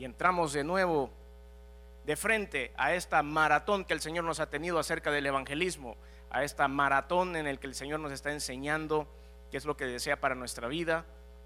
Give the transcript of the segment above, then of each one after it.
y entramos de nuevo de frente a esta maratón que el Señor nos ha tenido acerca del evangelismo, a esta maratón en el que el Señor nos está enseñando qué es lo que desea para nuestra vida,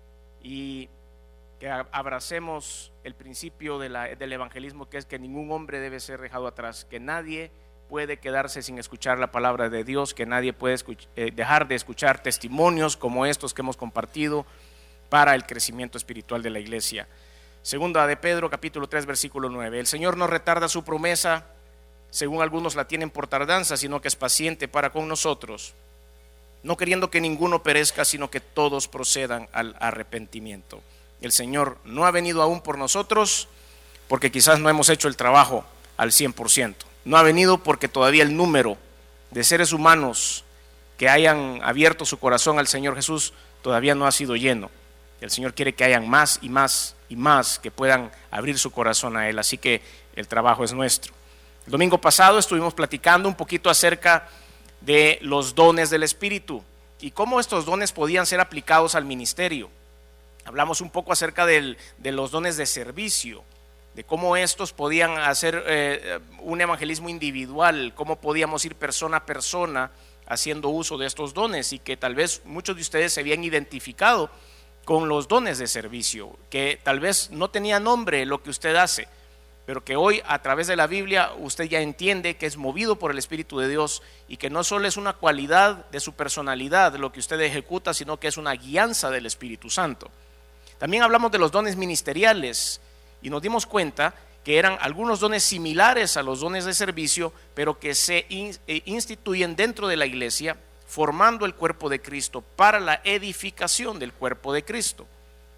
y que abracemos el principio del evangelismo, que es que ningún hombre debe ser dejado atrás, que nadie puede quedarse sin escuchar la palabra de Dios, que nadie puede dejar de escuchar testimonios como estos que hemos compartido para el crecimiento espiritual de la iglesia. Segunda de Pedro capítulo 3 versículo 9: el Señor no retarda su promesa, según algunos la tienen por tardanza, sino que es paciente para con nosotros, no queriendo que ninguno perezca, sino que todos procedan al arrepentimiento. El Señor no ha venido aún por nosotros porque quizás no hemos hecho el trabajo al 100%. No ha venido porque todavía el número de seres humanos que hayan abierto su corazón al Señor Jesús todavía no ha sido lleno. El Señor quiere que hayan más y más y más que puedan abrir su corazón a Él, así que el trabajo es nuestro. El domingo pasado estuvimos platicando un poquito acerca de los dones del Espíritu y cómo estos dones podían ser aplicados al ministerio. Hablamos un poco acerca de los dones de servicio, de cómo estos podían hacer un evangelismo individual, cómo podíamos ir persona a persona haciendo uso de estos dones, y que tal vez muchos de ustedes se habían identificado con los dones de servicio, que tal vez no tenía nombre lo que usted hace, pero que hoy a través de la Biblia usted ya entiende que es movido por el Espíritu de Dios y que no solo es una cualidad de su personalidad lo que usted ejecuta, sino que es una guianza del Espíritu Santo. También hablamos de los dones ministeriales y nos dimos cuenta que eran algunos dones similares a los dones de servicio, pero que se instituyen dentro de la iglesia, formando el cuerpo de Cristo para la edificación del cuerpo de Cristo.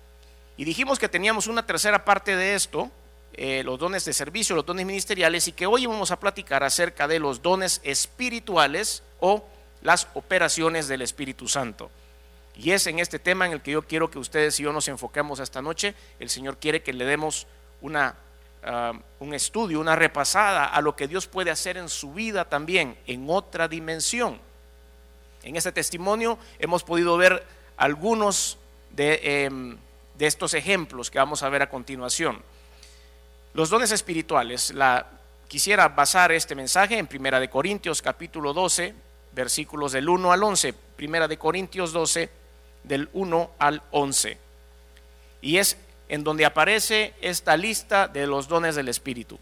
Y dijimos que teníamos una tercera parte de esto, los dones de servicio, los dones ministeriales, y que hoy vamos a platicar acerca de los dones espirituales o las operaciones del Espíritu Santo. Y es en este tema en el que yo quiero que ustedes y yo nos enfoquemos esta noche. El Señor quiere que le demos un estudio, una repasada a lo que Dios puede hacer en su vida también, en otra dimensión. En este testimonio hemos podido ver algunos de estos ejemplos que vamos a ver a continuación. Los dones espirituales, quisiera basar este mensaje en 1 de Corintios capítulo 12, versículos del 1 al 11. 1 de Corintios 12, del 1 al 11. Y es en donde aparece esta lista de los dones del Espíritu.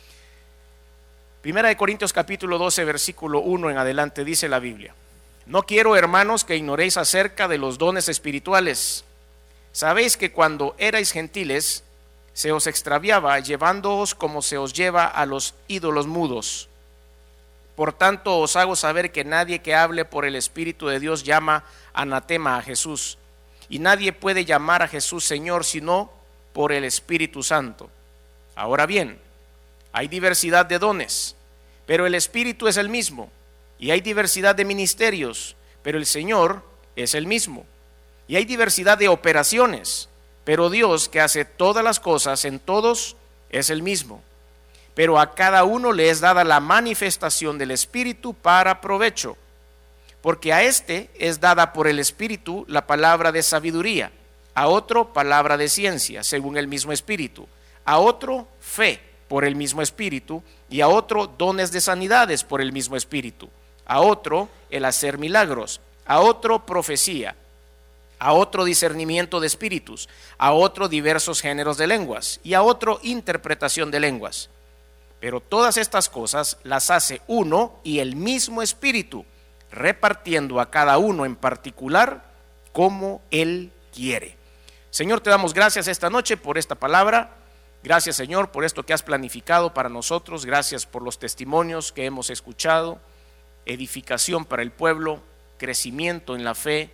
1 de Corintios capítulo 12, versículo 1 en adelante, dice la Biblia: no quiero, hermanos, que ignoréis acerca de los dones espirituales. Sabéis que cuando erais gentiles se os extraviaba, llevándoos como se os lleva a los ídolos mudos. Por tanto os hago saber que nadie que hable por el Espíritu de Dios llama anatema a Jesús, y nadie puede llamar a Jesús Señor sino por el Espíritu Santo. Ahora bien, hay diversidad de dones, pero el Espíritu es el mismo, y hay diversidad de ministerios, pero el Señor es el mismo, y hay diversidad de operaciones, pero Dios, que hace todas las cosas en todos, es el mismo. Pero a cada uno le es dada la manifestación del Espíritu para provecho, porque a este es dada por el Espíritu la palabra de sabiduría, a otro palabra de ciencia, según el mismo Espíritu, a otro fe por el mismo Espíritu, y a otro dones de sanidades por el mismo Espíritu, a otro el hacer milagros, a otro profecía, a otro discernimiento de espíritus, a otro diversos géneros de lenguas, y a otro interpretación de lenguas. Pero todas estas cosas las hace uno y el mismo Espíritu, repartiendo a cada uno en particular como Él quiere. Señor, te damos gracias esta noche por esta palabra. Gracias, Señor, por esto que has planificado para nosotros. Gracias por los testimonios que hemos escuchado, edificación para el pueblo, crecimiento en la fe,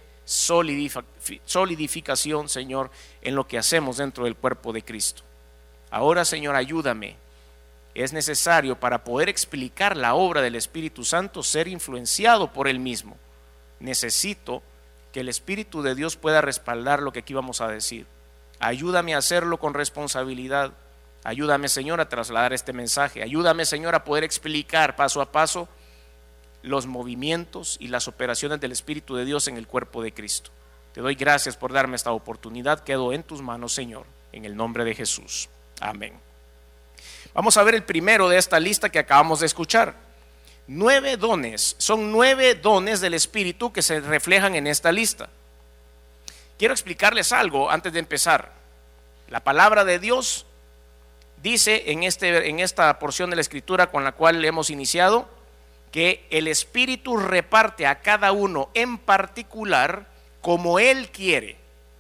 solidificación, Señor, en lo que hacemos dentro del cuerpo de Cristo. Ahora, Señor, ayúdame. Es necesario, para poder explicar la obra del Espíritu Santo, ser influenciado por Él mismo. Necesito que el Espíritu de Dios pueda respaldar lo que aquí vamos a decir. Ayúdame a hacerlo con responsabilidad. Ayúdame, Señor, a trasladar este mensaje. Ayúdame, Señor, a poder explicar paso a paso los movimientos y las operaciones del Espíritu de Dios en el cuerpo de Cristo. Te doy gracias por darme esta oportunidad. Quedo en tus manos, Señor, en el nombre de Jesús. Amén. Vamos a ver el primero de esta lista que acabamos de escuchar. 9 dones, son 9 dones del Espíritu que se reflejan en esta lista. Quiero explicarles algo antes de empezar. La palabra de Dios dice en esta porción de la Escritura con la cual hemos iniciado, que el Espíritu reparte a cada uno en particular como Él quiere.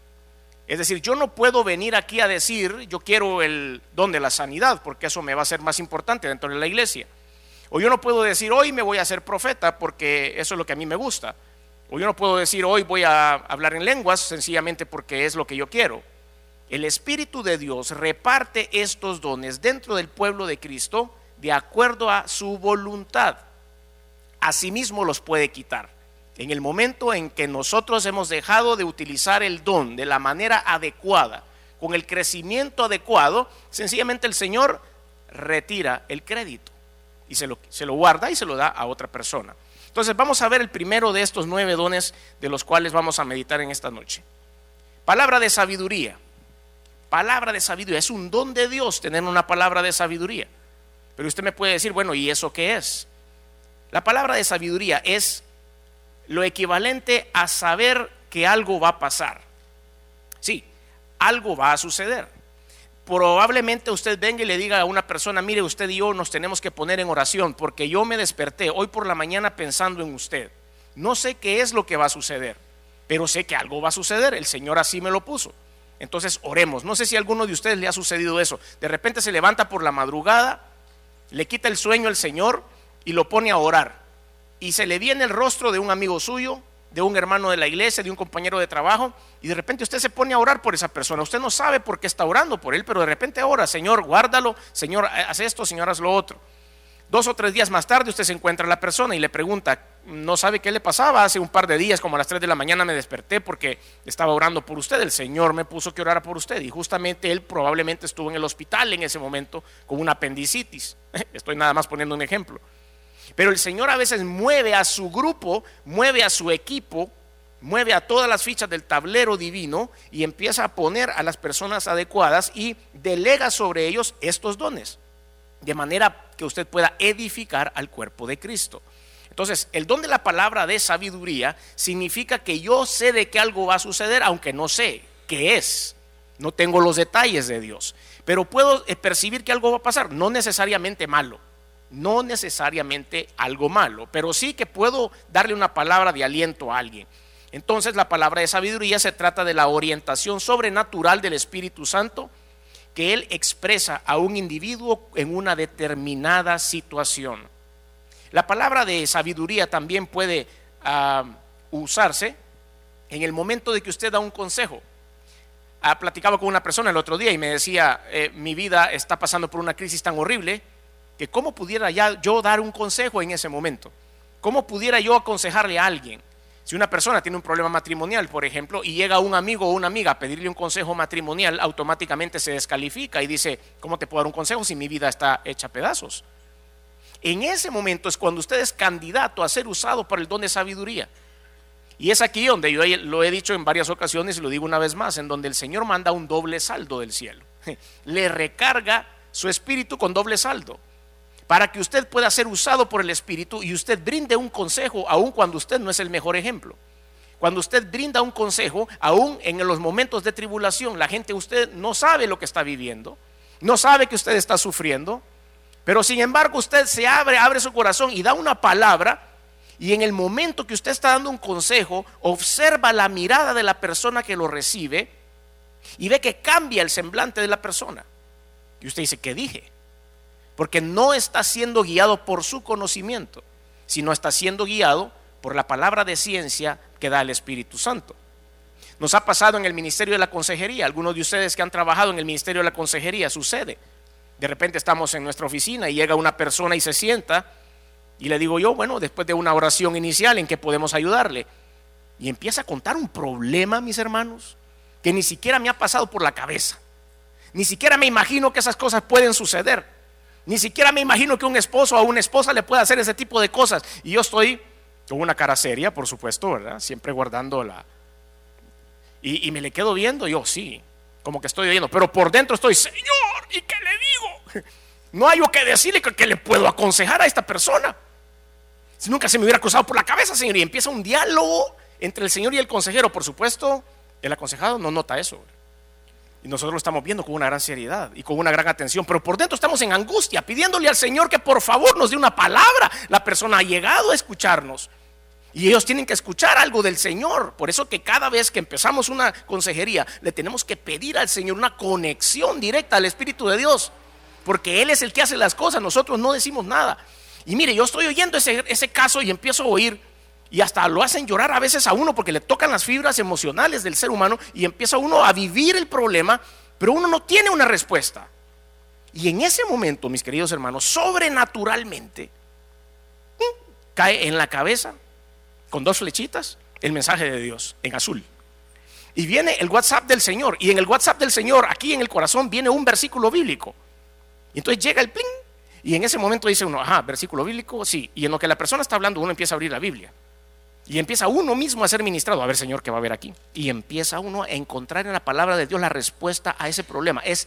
Es decir, yo no puedo venir aquí a decir, yo quiero el don de la sanidad, porque eso me va a ser más importante dentro de la iglesia. O yo no puedo decir, hoy me voy a hacer profeta, porque eso es lo que a mí me gusta. O yo no puedo decir, hoy voy a hablar en lenguas, sencillamente porque es lo que yo quiero. El Espíritu de Dios reparte estos dones dentro del pueblo de Cristo de acuerdo a su voluntad. Asimismo los puede quitar. En el momento en que nosotros hemos dejado de utilizar el don de la manera adecuada, con el crecimiento adecuado, sencillamente el Señor retira el crédito y se lo guarda y se lo da a otra persona. Entonces vamos a ver el primero de estos 9 dones de los cuales vamos a meditar en esta noche. Palabra de sabiduría. Palabra de sabiduría. Es un don de Dios tener una palabra de sabiduría. Pero usted me puede decir, bueno, ¿y eso qué es? La palabra de sabiduría es lo equivalente a saber que algo va a pasar. Sí, algo va a suceder. Probablemente usted venga y le diga a una persona, mire, usted y yo nos tenemos que poner en oración porque yo me desperté hoy por la mañana pensando en usted. No sé qué es lo que va a suceder, pero sé que algo va a suceder. El Señor así me lo puso. Entonces oremos. No sé si a alguno de ustedes le ha sucedido eso. De repente se levanta por la madrugada, le quita el sueño al Señor y lo pone a orar. Y se le viene el rostro de un amigo suyo, de un hermano de la iglesia, de un compañero de trabajo, y de repente usted se pone a orar por esa persona. Usted no sabe por qué está orando por él, pero de repente ora, Señor, guárdalo, Señor, haz esto, Señor, haz lo otro. 2 o 3 días más tarde usted se encuentra a la persona y le pregunta, no sabe qué le pasaba. Hace un par de días, como a las 3 de la mañana me desperté porque estaba orando por usted. El Señor me puso que orara por usted, y justamente él probablemente estuvo en el hospital en ese momento con una apendicitis. Estoy nada más poniendo un ejemplo. Pero el Señor a veces mueve a su grupo, mueve a su equipo, mueve a todas las fichas del tablero divino y empieza a poner a las personas adecuadas y delega sobre ellos estos dones, de manera que usted pueda edificar al cuerpo de Cristo. Entonces, el don de la palabra de sabiduría significa que yo sé de que algo va a suceder, aunque no sé qué es, no tengo los detalles de Dios, pero puedo percibir que algo va a pasar, no necesariamente malo. No necesariamente algo malo, pero sí que puedo darle una palabra de aliento a alguien. Entonces la palabra de sabiduría se trata de la orientación sobrenatural del Espíritu Santo que Él expresa a un individuo en una determinada situación. La palabra de sabiduría también puede usarse en el momento de que usted da un consejo. Platicaba con una persona el otro día y me decía, mi vida está pasando por una crisis tan horrible que cómo pudiera yo dar un consejo en ese momento. ¿Cómo pudiera yo aconsejarle a alguien? Si una persona tiene un problema matrimonial, por ejemplo, y llega un amigo o una amiga a pedirle un consejo matrimonial, automáticamente se descalifica y dice, ¿cómo te puedo dar un consejo si mi vida está hecha a pedazos? En ese momento es cuando usted es candidato a ser usado por el don de sabiduría. Y es aquí donde yo lo he dicho en varias ocasiones y lo digo una vez más, en donde el Señor manda un doble saldo del cielo. Le recarga su espíritu con doble saldo, para que usted pueda ser usado por el Espíritu y usted brinde un consejo aun cuando usted no es el mejor ejemplo. Cuando usted brinda un consejo, aun en los momentos de tribulación, la gente, usted no sabe lo que está viviendo, no sabe que usted está sufriendo, pero sin embargo usted se abre su corazón y da una palabra, y en el momento que usted está dando un consejo, observa la mirada de la persona que lo recibe y ve que cambia el semblante de la persona. Y usted dice, ¿qué dije? Porque no está siendo guiado por su conocimiento, sino está siendo guiado por la palabra de ciencia que da el Espíritu Santo. Nos ha pasado en el ministerio de la consejería. Algunos de ustedes que han trabajado en el ministerio de la consejería, sucede. De repente estamos en nuestra oficina y llega una persona y se sienta y le digo yo, bueno, después de una oración inicial, ¿en qué podemos ayudarle? Y empieza a contar un problema, mis hermanos, que ni siquiera me ha pasado por la cabeza. Ni siquiera me imagino que esas cosas pueden suceder. Ni siquiera me imagino que un esposo o una esposa le pueda hacer ese tipo de cosas. Y yo estoy con una cara seria, por supuesto, ¿verdad? Siempre guardando y me le quedo viendo. Yo, sí, como que estoy oyendo, pero por dentro estoy, Señor, ¿y qué le digo? No hay que decirle que le puedo aconsejar a esta persona. Si nunca se me hubiera cruzado por la cabeza, Señor. Y empieza un diálogo entre el Señor y el consejero. Por supuesto, el aconsejado no nota eso, y nosotros lo estamos viendo con una gran seriedad y con una gran atención, pero por dentro estamos en angustia, pidiéndole al Señor que por favor nos dé una palabra. La persona ha llegado a escucharnos y ellos tienen que escuchar algo del Señor. Por eso que cada vez que empezamos una consejería, le tenemos que pedir al Señor una conexión directa al Espíritu de Dios, porque Él es el que hace las cosas, nosotros no decimos nada. Y mire, yo estoy oyendo ese caso y empiezo a oír, y hasta lo hacen llorar a veces a uno, porque le tocan las fibras emocionales del ser humano, y empieza uno a vivir el problema, pero uno no tiene una respuesta. Y en ese momento, mis queridos hermanos, sobrenaturalmente cae en la cabeza, con 2 flechitas, el mensaje de Dios en azul. Y viene el WhatsApp del Señor, y en el WhatsApp del Señor, aquí en el corazón, viene un versículo bíblico. Y entonces llega el pling, y en ese momento dice uno, ajá, versículo bíblico, sí. Y en lo que la persona está hablando, uno empieza a abrir la Biblia. Y empieza uno mismo a ser ministrado. A ver, Señor, ¿qué va a haber aquí? Y empieza uno a encontrar en la palabra de Dios la respuesta a ese problema. Es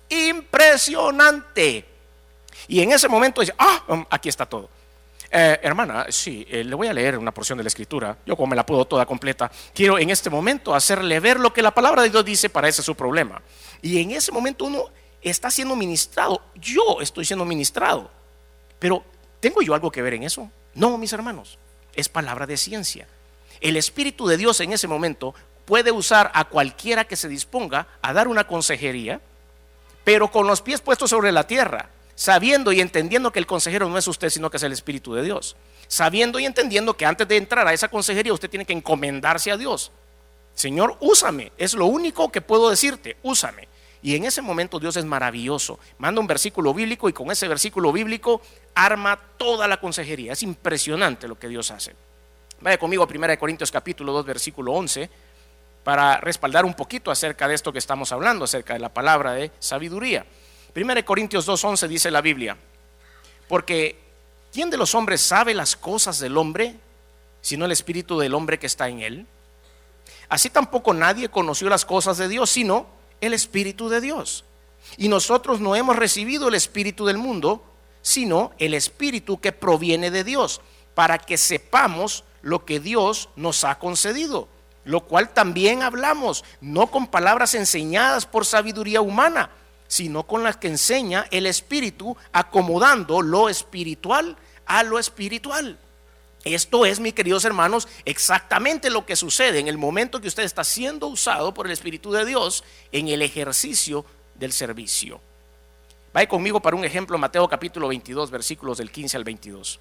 impresionante. Y en ese momento dice, aquí está todo. Hermana, sí, le voy a leer una porción de la Escritura. Yo, como me la puedo toda completa, quiero en este momento hacerle ver lo que la palabra de Dios dice para ese su problema. Y en ese momento uno está siendo ministrado. Yo estoy siendo ministrado. Pero ¿tengo yo algo que ver en eso? No, mis hermanos. Es palabra de ciencia. El Espíritu de Dios en ese momento puede usar a cualquiera que se disponga a dar una consejería, pero con los pies puestos sobre la tierra, sabiendo y entendiendo que el consejero no es usted, sino que es el Espíritu de Dios. Sabiendo y entendiendo que antes de entrar a esa consejería usted tiene que encomendarse a Dios. Señor, úsame, es lo único que puedo decirte, úsame. Y en ese momento Dios es maravilloso. Manda un versículo bíblico y con ese versículo bíblico arma toda la consejería. Es impresionante lo que Dios hace. Vaya conmigo a 1 Corintios capítulo 2 versículo 11 para respaldar un poquito acerca de esto que estamos hablando, acerca de la palabra de sabiduría. 1 Corintios 2:11 dice la Biblia: porque ¿quién de los hombres sabe las cosas del hombre, sino el espíritu del hombre que está en él? Así tampoco nadie conoció las cosas de Dios, sino el Espíritu de Dios. Y nosotros no hemos recibido el espíritu del mundo, sino el Espíritu que proviene de Dios, para que sepamos lo que Dios nos ha concedido, lo cual también hablamos, no con palabras enseñadas por sabiduría humana, sino con las que enseña el Espíritu, acomodando lo espiritual a lo espiritual. Esto es, mis queridos hermanos, exactamente lo que sucede en el momento que usted está siendo usado por el Espíritu de Dios en el ejercicio del servicio. Vaya conmigo para un ejemplo, Mateo capítulo 22, versículos del 15 al 22.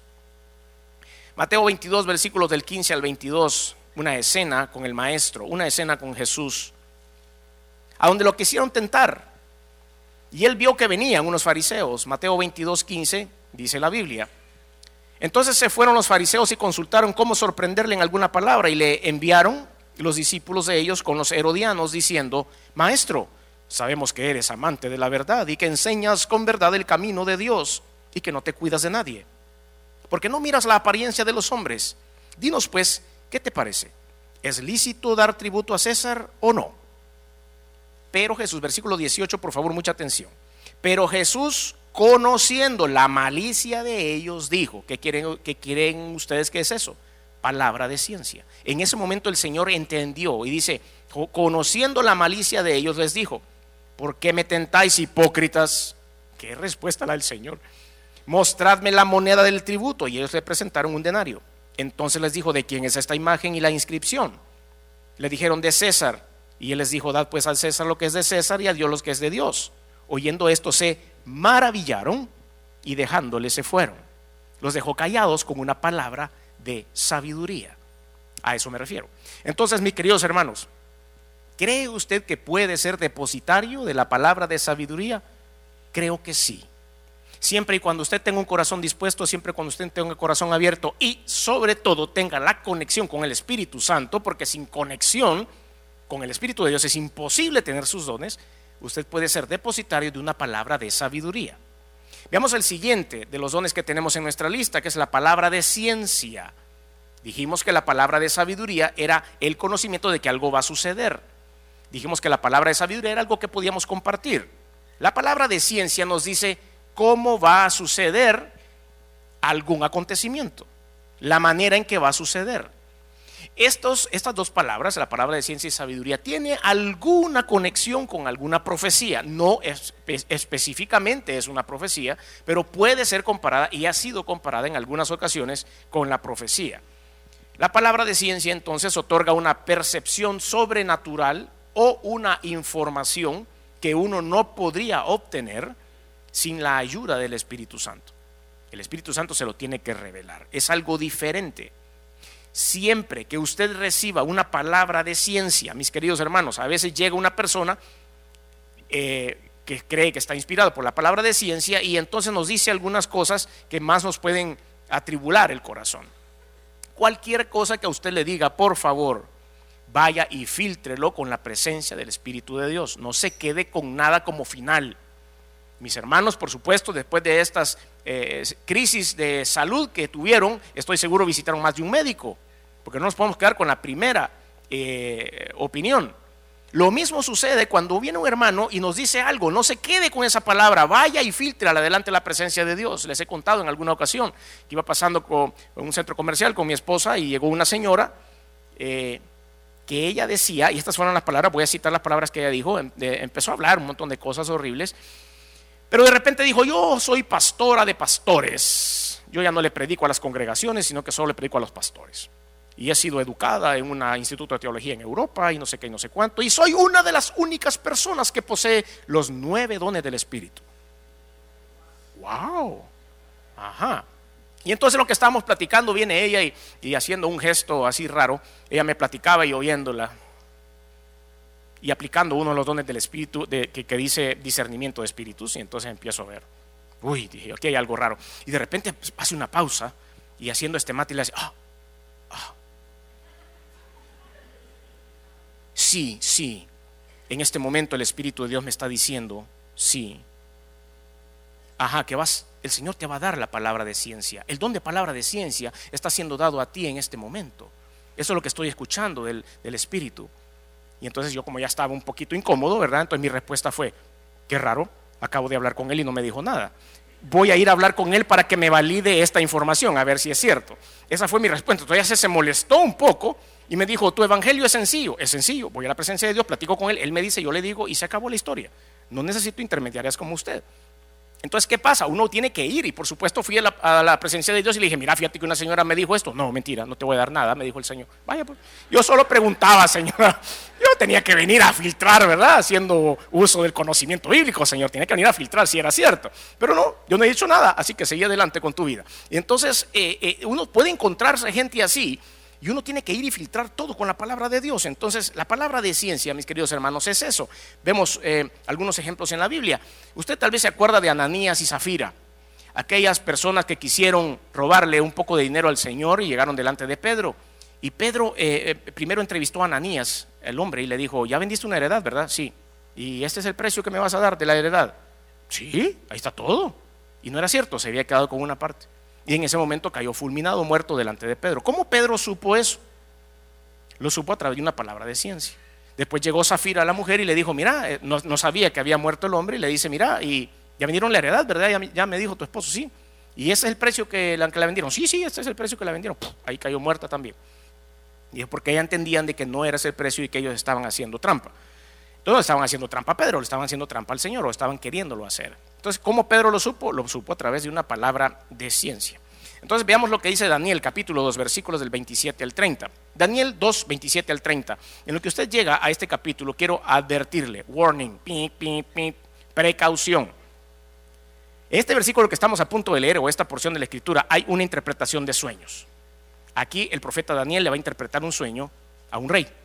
Mateo 22, versículos del 15 al 22, una escena con el maestro, una escena con Jesús, a donde lo quisieron tentar. Y él vio que venían unos fariseos. Mateo 22, 15, dice la Biblia: entonces se fueron los fariseos y consultaron cómo sorprenderle en alguna palabra, y le enviaron los discípulos de ellos con los herodianos diciendo: maestro, sabemos que eres amante de la verdad y que enseñas con verdad el camino de Dios y que no te cuidas de nadie, porque no miras la apariencia de los hombres. Dinos pues, ¿qué te parece? ¿Es lícito dar tributo a César o no? Pero Jesús, versículo 18, por favor, mucha atención. Pero Jesús, conociendo la malicia de ellos, dijo: ¿qué quieren ustedes? ¿Qué es eso? Palabra de ciencia. En ese momento el Señor entendió y dice, conociendo la malicia de ellos, les dijo: ¿por qué me tentáis, hipócritas? ¿Qué respuesta da el Señor? Mostradme la moneda del tributo. Y ellos le presentaron un denario. Entonces les dijo: ¿de quién es esta imagen y la inscripción? Le dijeron: de César. Y él les dijo: dad pues al César lo que es de César y a Dios lo que es de Dios. Oyendo esto se maravillaron y dejándole se fueron. Los dejó callados con una palabra de sabiduría. A eso me refiero. Entonces, mis queridos hermanos, ¿cree usted que puede ser depositario de la palabra de sabiduría? Creo que sí. Siempre y cuando usted tenga un corazón dispuesto, siempre cuando usted tenga un corazón abierto y sobre todo tenga la conexión con el Espíritu Santo, porque sin conexión con el Espíritu de Dios es imposible tener sus dones. Usted puede ser depositario de una palabra de sabiduría. Veamos el siguiente de los dones que tenemos en nuestra lista, que es la palabra de ciencia. Dijimos que la palabra de sabiduría era el conocimiento de que algo va a suceder. Dijimos que la palabra de sabiduría era algo que podíamos compartir. La palabra de ciencia nos dice cómo va a suceder algún acontecimiento, la manera en que va a suceder. Estas dos palabras, la palabra de ciencia y sabiduría, tiene alguna conexión con alguna profecía. No específicamente es una profecía, pero puede ser comparada y ha sido comparada en algunas ocasiones con la profecía. La palabra de ciencia entonces otorga una percepción sobrenatural o una información que uno no podría obtener sin la ayuda del Espíritu Santo. El Espíritu Santo se lo tiene que revelar. Es algo diferente. Siempre que usted reciba una palabra de ciencia, mis queridos hermanos, a veces llega una persona que cree que está inspirado por la palabra de ciencia y entonces nos dice algunas cosas que más nos pueden atribular el corazón. Cualquier cosa que a usted le diga, por favor, vaya y fíltrelo con la presencia del Espíritu de Dios. No se quede con nada como final. Mis hermanos, por supuesto, después de estas crisis de salud que tuvieron, estoy seguro visitaron más de un médico, porque no nos podemos quedar con la primera opinión. Lo mismo sucede cuando viene un hermano y nos dice algo. No se quede con esa palabra, vaya y filtre adelante la presencia de Dios. Les he contado en alguna ocasión que iba pasando en un centro comercial con mi esposa y llegó una señora que ella decía, y estas fueron las palabras, voy a citar las palabras que ella dijo, empezó a hablar un montón de cosas horribles, pero de repente dijo: yo soy pastora de pastores, yo ya no le predico a las congregaciones, sino que solo le predico a los pastores. Y he sido educada en un instituto de teología en Europa y no sé qué y no sé cuánto, y soy una de las únicas personas que posee los 9 dones del Espíritu. ¡Wow! Ajá. Y entonces lo que estábamos platicando, viene ella y haciendo un gesto así raro, ella me platicaba y oyéndola y aplicando uno de los dones del Espíritu que dice discernimiento de espíritus, y entonces empiezo a ver, uy, dije, aquí hay algo raro, y de repente hace una pausa y haciendo este mate y le hace, sí, en este momento el Espíritu de Dios me está diciendo, sí, que el Señor te va a dar la palabra de ciencia. El don de palabra de ciencia está siendo dado a ti en este momento. Eso es lo que estoy escuchando del Espíritu. Y entonces yo, como ya estaba un poquito incómodo, ¿verdad? Entonces mi respuesta fue: qué raro, acabo de hablar con él y no me dijo nada. Voy a ir a hablar con él para que me valide esta información, a ver si es cierto. Esa fue mi respuesta. Entonces ella se molestó un poco y me dijo: tu evangelio es sencillo. Es sencillo, voy a la presencia de Dios, platico con él, él me dice, yo le digo, y se acabó la historia. No necesito intermediarias como usted. Entonces, ¿qué pasa? Uno tiene que ir, y por supuesto fui a la presencia de Dios y le dije: mira, fíjate que una señora me dijo esto. No, mentira, no te voy a dar nada, me dijo el Señor. Vaya, pues, yo solo preguntaba, señora. Yo tenía que venir a filtrar, ¿verdad? Haciendo uso del conocimiento bíblico, Señor. Tenía que venir a filtrar si era cierto. Pero no, yo no he dicho nada, así que seguí adelante con tu vida. Y entonces, uno puede encontrarse gente así, y uno tiene que ir y filtrar todo con la palabra de Dios. Entonces, la palabra de ciencia, mis queridos hermanos, es eso. Vemos algunos ejemplos en la Biblia. Usted tal vez se acuerda de Ananías y Zafira, aquellas personas que quisieron robarle un poco de dinero al Señor y llegaron delante de Pedro. Y Pedro primero entrevistó a Ananías, el hombre, y le dijo: ya vendiste una heredad, ¿verdad? Sí. ¿Y este es el precio que me vas a dar de la heredad? Sí, ahí está todo. Y no era cierto, se había quedado con una parte. Y en ese momento cayó fulminado, muerto delante de Pedro. ¿Cómo Pedro supo eso? Lo supo a través de una palabra de ciencia. Después llegó Zafira a la mujer y le dijo: mira, no sabía que había muerto el hombre, y le dice: mira, y ya vendieron la heredad, ¿verdad? Ya me dijo tu esposo, sí. ¿Y ese es el precio que la vendieron? Sí, este es el precio que la vendieron. Ahí cayó muerta también. Y es porque ya entendían de que no era ese el precio y que ellos estaban haciendo trampa. Entonces no estaban haciendo trampa a Pedro, le estaban haciendo trampa al Señor, o estaban queriéndolo hacer. Entonces, ¿cómo Pedro lo supo? Lo supo a través de una palabra de ciencia. Entonces veamos lo que dice Daniel capítulo 2, versículos del 27 al 30. Daniel 2, 27 al 30. En lo que usted llega a este capítulo, quiero advertirle: warning, precaución. En este versículo que estamos a punto de leer, o esta porción de la escritura, hay una interpretación de sueños. Aquí el profeta Daniel le va a interpretar un sueño a un rey.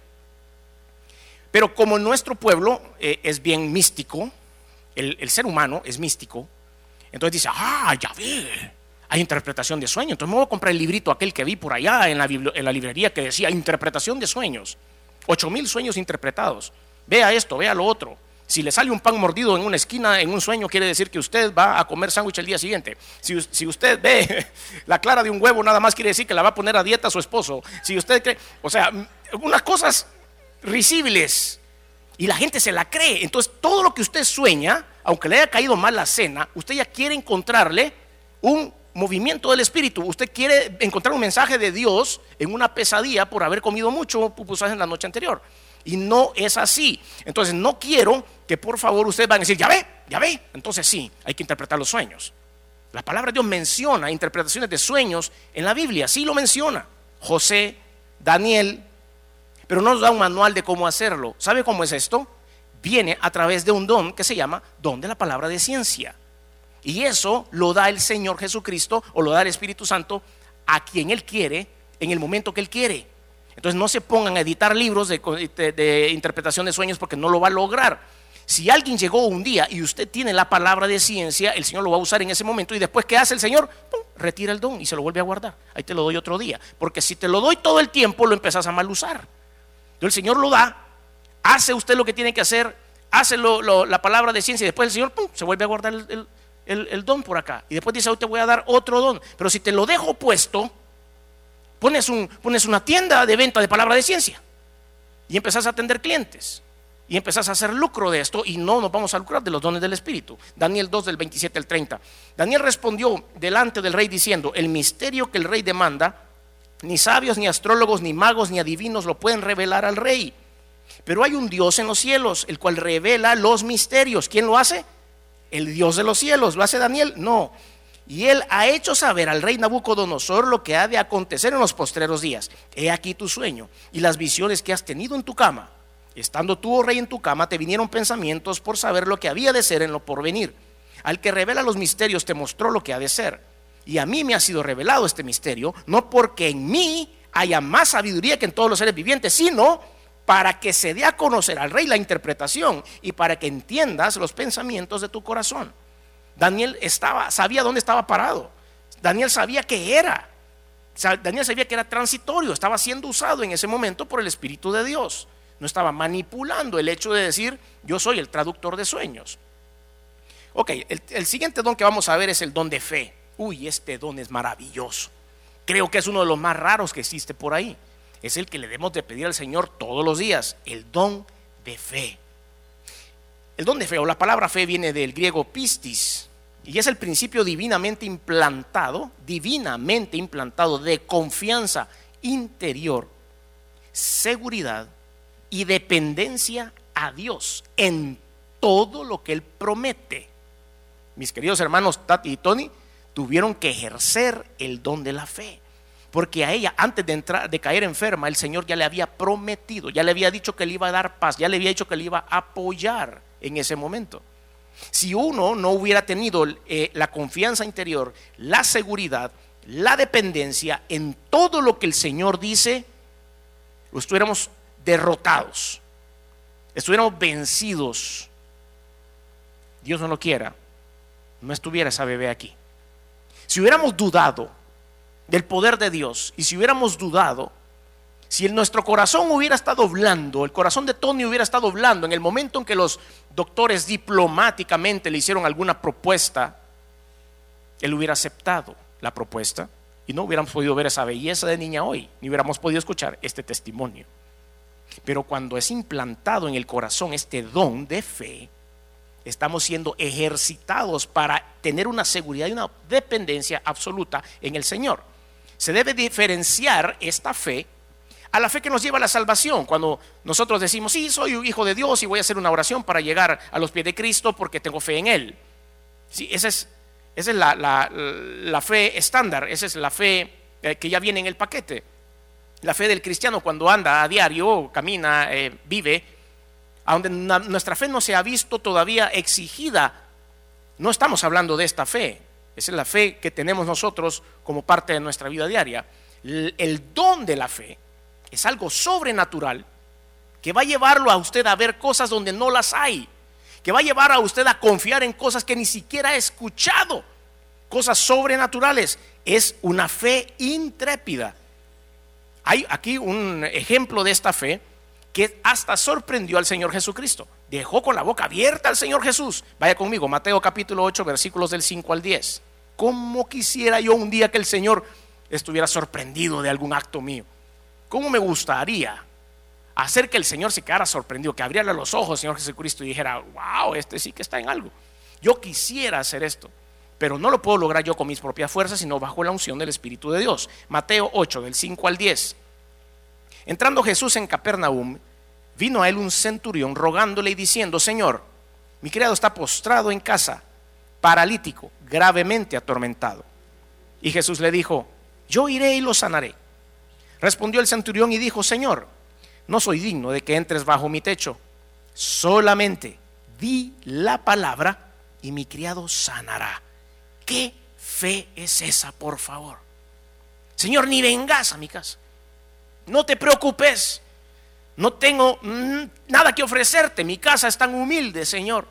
Pero como nuestro pueblo es bien místico, el ser humano es místico, entonces dice: ya ve, hay interpretación de sueños. Entonces me voy a comprar el librito aquel que vi por allá en la librería que decía interpretación de sueños, 8,000 sueños interpretados. Vea esto, vea lo otro. Si le sale un pan mordido en una esquina en un sueño, quiere decir que usted va a comer sándwich el día siguiente. Si usted ve la clara de un huevo, nada más quiere decir que la va a poner a dieta a su esposo. Si usted cree, o sea, unas cosas risibles. y la gente se la cree. Entonces todo lo que usted sueña, aunque le haya caído mal la cena, usted ya quiere encontrarle un movimiento del espíritu. Usted quiere encontrar un mensaje de Dios en una pesadilla por haber comido mucho pupusas en la noche anterior. Y no es así. Entonces no quiero que por favor ustedes van a decir, ya ve. Entonces sí, hay que interpretar los sueños. La palabra de Dios menciona interpretaciones de sueños en la Biblia, sí lo menciona. José, Daniel, pero no nos da un manual de cómo hacerlo. ¿Sabe cómo es esto? Viene a través de un don que se llama don de la palabra de ciencia. Y eso lo da el Señor Jesucristo o lo da el Espíritu Santo a quien Él quiere, en el momento que Él quiere. Entonces no se pongan a editar libros de interpretación de sueños, porque no lo va a lograr. Si alguien llegó un día y usted tiene la palabra de ciencia, el Señor lo va a usar en ese momento, y después ¿qué hace el Señor? ¡Pum!, retira el don y se lo vuelve a guardar. Ahí te lo doy otro día, porque si te lo doy todo el tiempo lo empezás a mal usar. Entonces el Señor lo da, hace usted lo que tiene que hacer, hace la palabra de ciencia, y después el Señor, ¡pum!, se vuelve a guardar el don por acá, y después dice, hoy te voy a dar otro don. Pero si te lo dejo puesto, pones una tienda de venta de palabra de ciencia y empezás a atender clientes y empezás a hacer lucro de esto, y no nos vamos a lucrar de los dones del Espíritu. Daniel 2 del 27 al 30. Daniel respondió delante del rey diciendo, el misterio que el rey demanda, ni sabios, ni astrólogos, ni magos, ni adivinos lo pueden revelar al rey, pero hay un Dios en los cielos, el cual revela los misterios. ¿Quién lo hace? El Dios de los cielos. ¿Lo hace Daniel? No. Y él ha hecho saber al rey Nabucodonosor lo que ha de acontecer en los postreros días. He aquí tu sueño y las visiones que has tenido en tu cama. Estando tú, oh rey, en tu cama, te vinieron pensamientos por saber lo que había de ser en lo porvenir. Al que revela los misterios te mostró lo que ha de ser. Y a mí me ha sido revelado este misterio, no porque en mí haya más sabiduría que en todos los seres vivientes, sino para que se dé a conocer al rey la interpretación y para que entiendas los pensamientos de tu corazón. Daniel sabía dónde estaba parado. Daniel sabía que era. Daniel sabía que era transitorio, estaba siendo usado en ese momento por el Espíritu de Dios. No estaba manipulando el hecho de decir, yo soy el traductor de sueños. Ok, el siguiente don que vamos a ver es el don de fe. Uy, este don es maravilloso. Creo que es uno de los más raros que existe por ahí. Es el que le debemos de pedir al Señor todos los días, el don de fe. El don de fe, o la palabra fe, viene del griego pistis, y es el principio divinamente implantado de confianza interior, seguridad y dependencia a Dios en todo lo que Él promete. Mis queridos hermanos Tati y Tony tuvieron que ejercer el don de la fe, porque a ella, antes de caer enferma, el Señor ya le había prometido, ya le había dicho que le iba a dar paz, ya le había dicho que le iba a apoyar en ese momento. Si uno no hubiera tenido la confianza interior, la seguridad, la dependencia en todo lo que el Señor dice, estuviéramos derrotados, estuviéramos vencidos. Dios no lo quiera, no estuviera esa bebé aquí. Si hubiéramos dudado del poder de Dios, y si hubiéramos dudado, si nuestro corazón hubiera estado blando, el corazón de Tony hubiera estado blando en el momento en que los doctores diplomáticamente le hicieron alguna propuesta, él hubiera aceptado la propuesta y no hubiéramos podido ver esa belleza de niña hoy, ni hubiéramos podido escuchar este testimonio. Pero cuando es implantado en el corazón este don de fe, estamos siendo ejercitados para tener una seguridad y una dependencia absoluta en el Señor. Se debe diferenciar esta fe a la fe que nos lleva a la salvación. Cuando nosotros decimos, sí, soy un hijo de Dios y voy a hacer una oración para llegar a los pies de Cristo porque tengo fe en Él. Sí, esa es la fe estándar, esa es la fe que ya viene en el paquete. La fe del cristiano cuando anda a diario, camina, vive, a donde nuestra fe no se ha visto todavía exigida. No estamos hablando de esta fe. Esa es la fe que tenemos nosotros como parte de nuestra vida diaria. El don de la fe es algo sobrenatural que va a llevarlo a usted a ver cosas donde no las hay, que va a llevar a usted a confiar en cosas que ni siquiera ha escuchado, cosas sobrenaturales. Es una fe intrépida. Hay aquí un ejemplo de esta fe que hasta sorprendió al Señor Jesucristo. Dejó con la boca abierta al Señor Jesús. Vaya conmigo, Mateo capítulo 8, versículos del 5 al 10. ¿Cómo quisiera yo un día que el Señor estuviera sorprendido de algún acto mío? ¿Cómo me gustaría hacer que el Señor se quedara sorprendido, que abriera los ojos, Señor Jesucristo, y dijera: wow, este sí que está en algo. Yo quisiera hacer esto, pero no lo puedo lograr yo con mis propias fuerzas, sino bajo la unción del Espíritu de Dios. Mateo 8, del 5 al 10. Entrando Jesús en Capernaum, vino a él un centurión rogándole y diciendo: Señor, mi criado está postrado en casa, paralítico, gravemente atormentado. Y Jesús le dijo: yo iré y lo sanaré. Respondió el centurión y dijo: Señor, no soy digno de que entres bajo mi techo, solamente di la palabra y mi criado sanará. ¿Qué fe es esa, por favor? Señor, ni vengas a mi casa, no te preocupes, no tengo nada que ofrecerte, mi casa es tan humilde, Señor,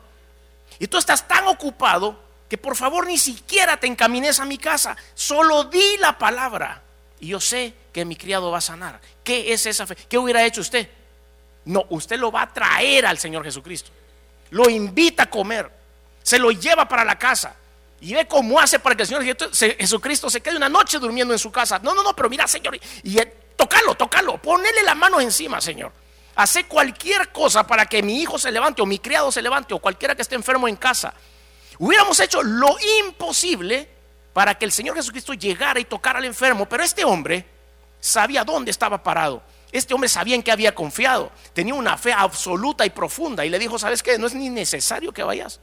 y tú estás tan ocupado que por favor ni siquiera te encamines a mi casa, solo di la palabra y yo sé que mi criado va a sanar. ¿Qué es esa fe? ¿Qué hubiera hecho usted? No, usted lo va a traer al Señor Jesucristo, lo invita a comer, se lo lleva para la casa y ve cómo hace para que el Señor Jesucristo se quede una noche durmiendo en su casa. No, pero mira, Señor, y tócalo, ponele la mano encima, Señor. Hace cualquier cosa para que mi hijo se levante o mi criado se levante o cualquiera que esté enfermo en casa. Hubiéramos hecho lo imposible para que el Señor Jesucristo llegara y tocara al enfermo, pero este hombre sabía dónde estaba parado. Este hombre sabía en qué había confiado, tenía una fe absoluta y profunda, y le dijo: ¿sabes qué? No es ni necesario que vayas,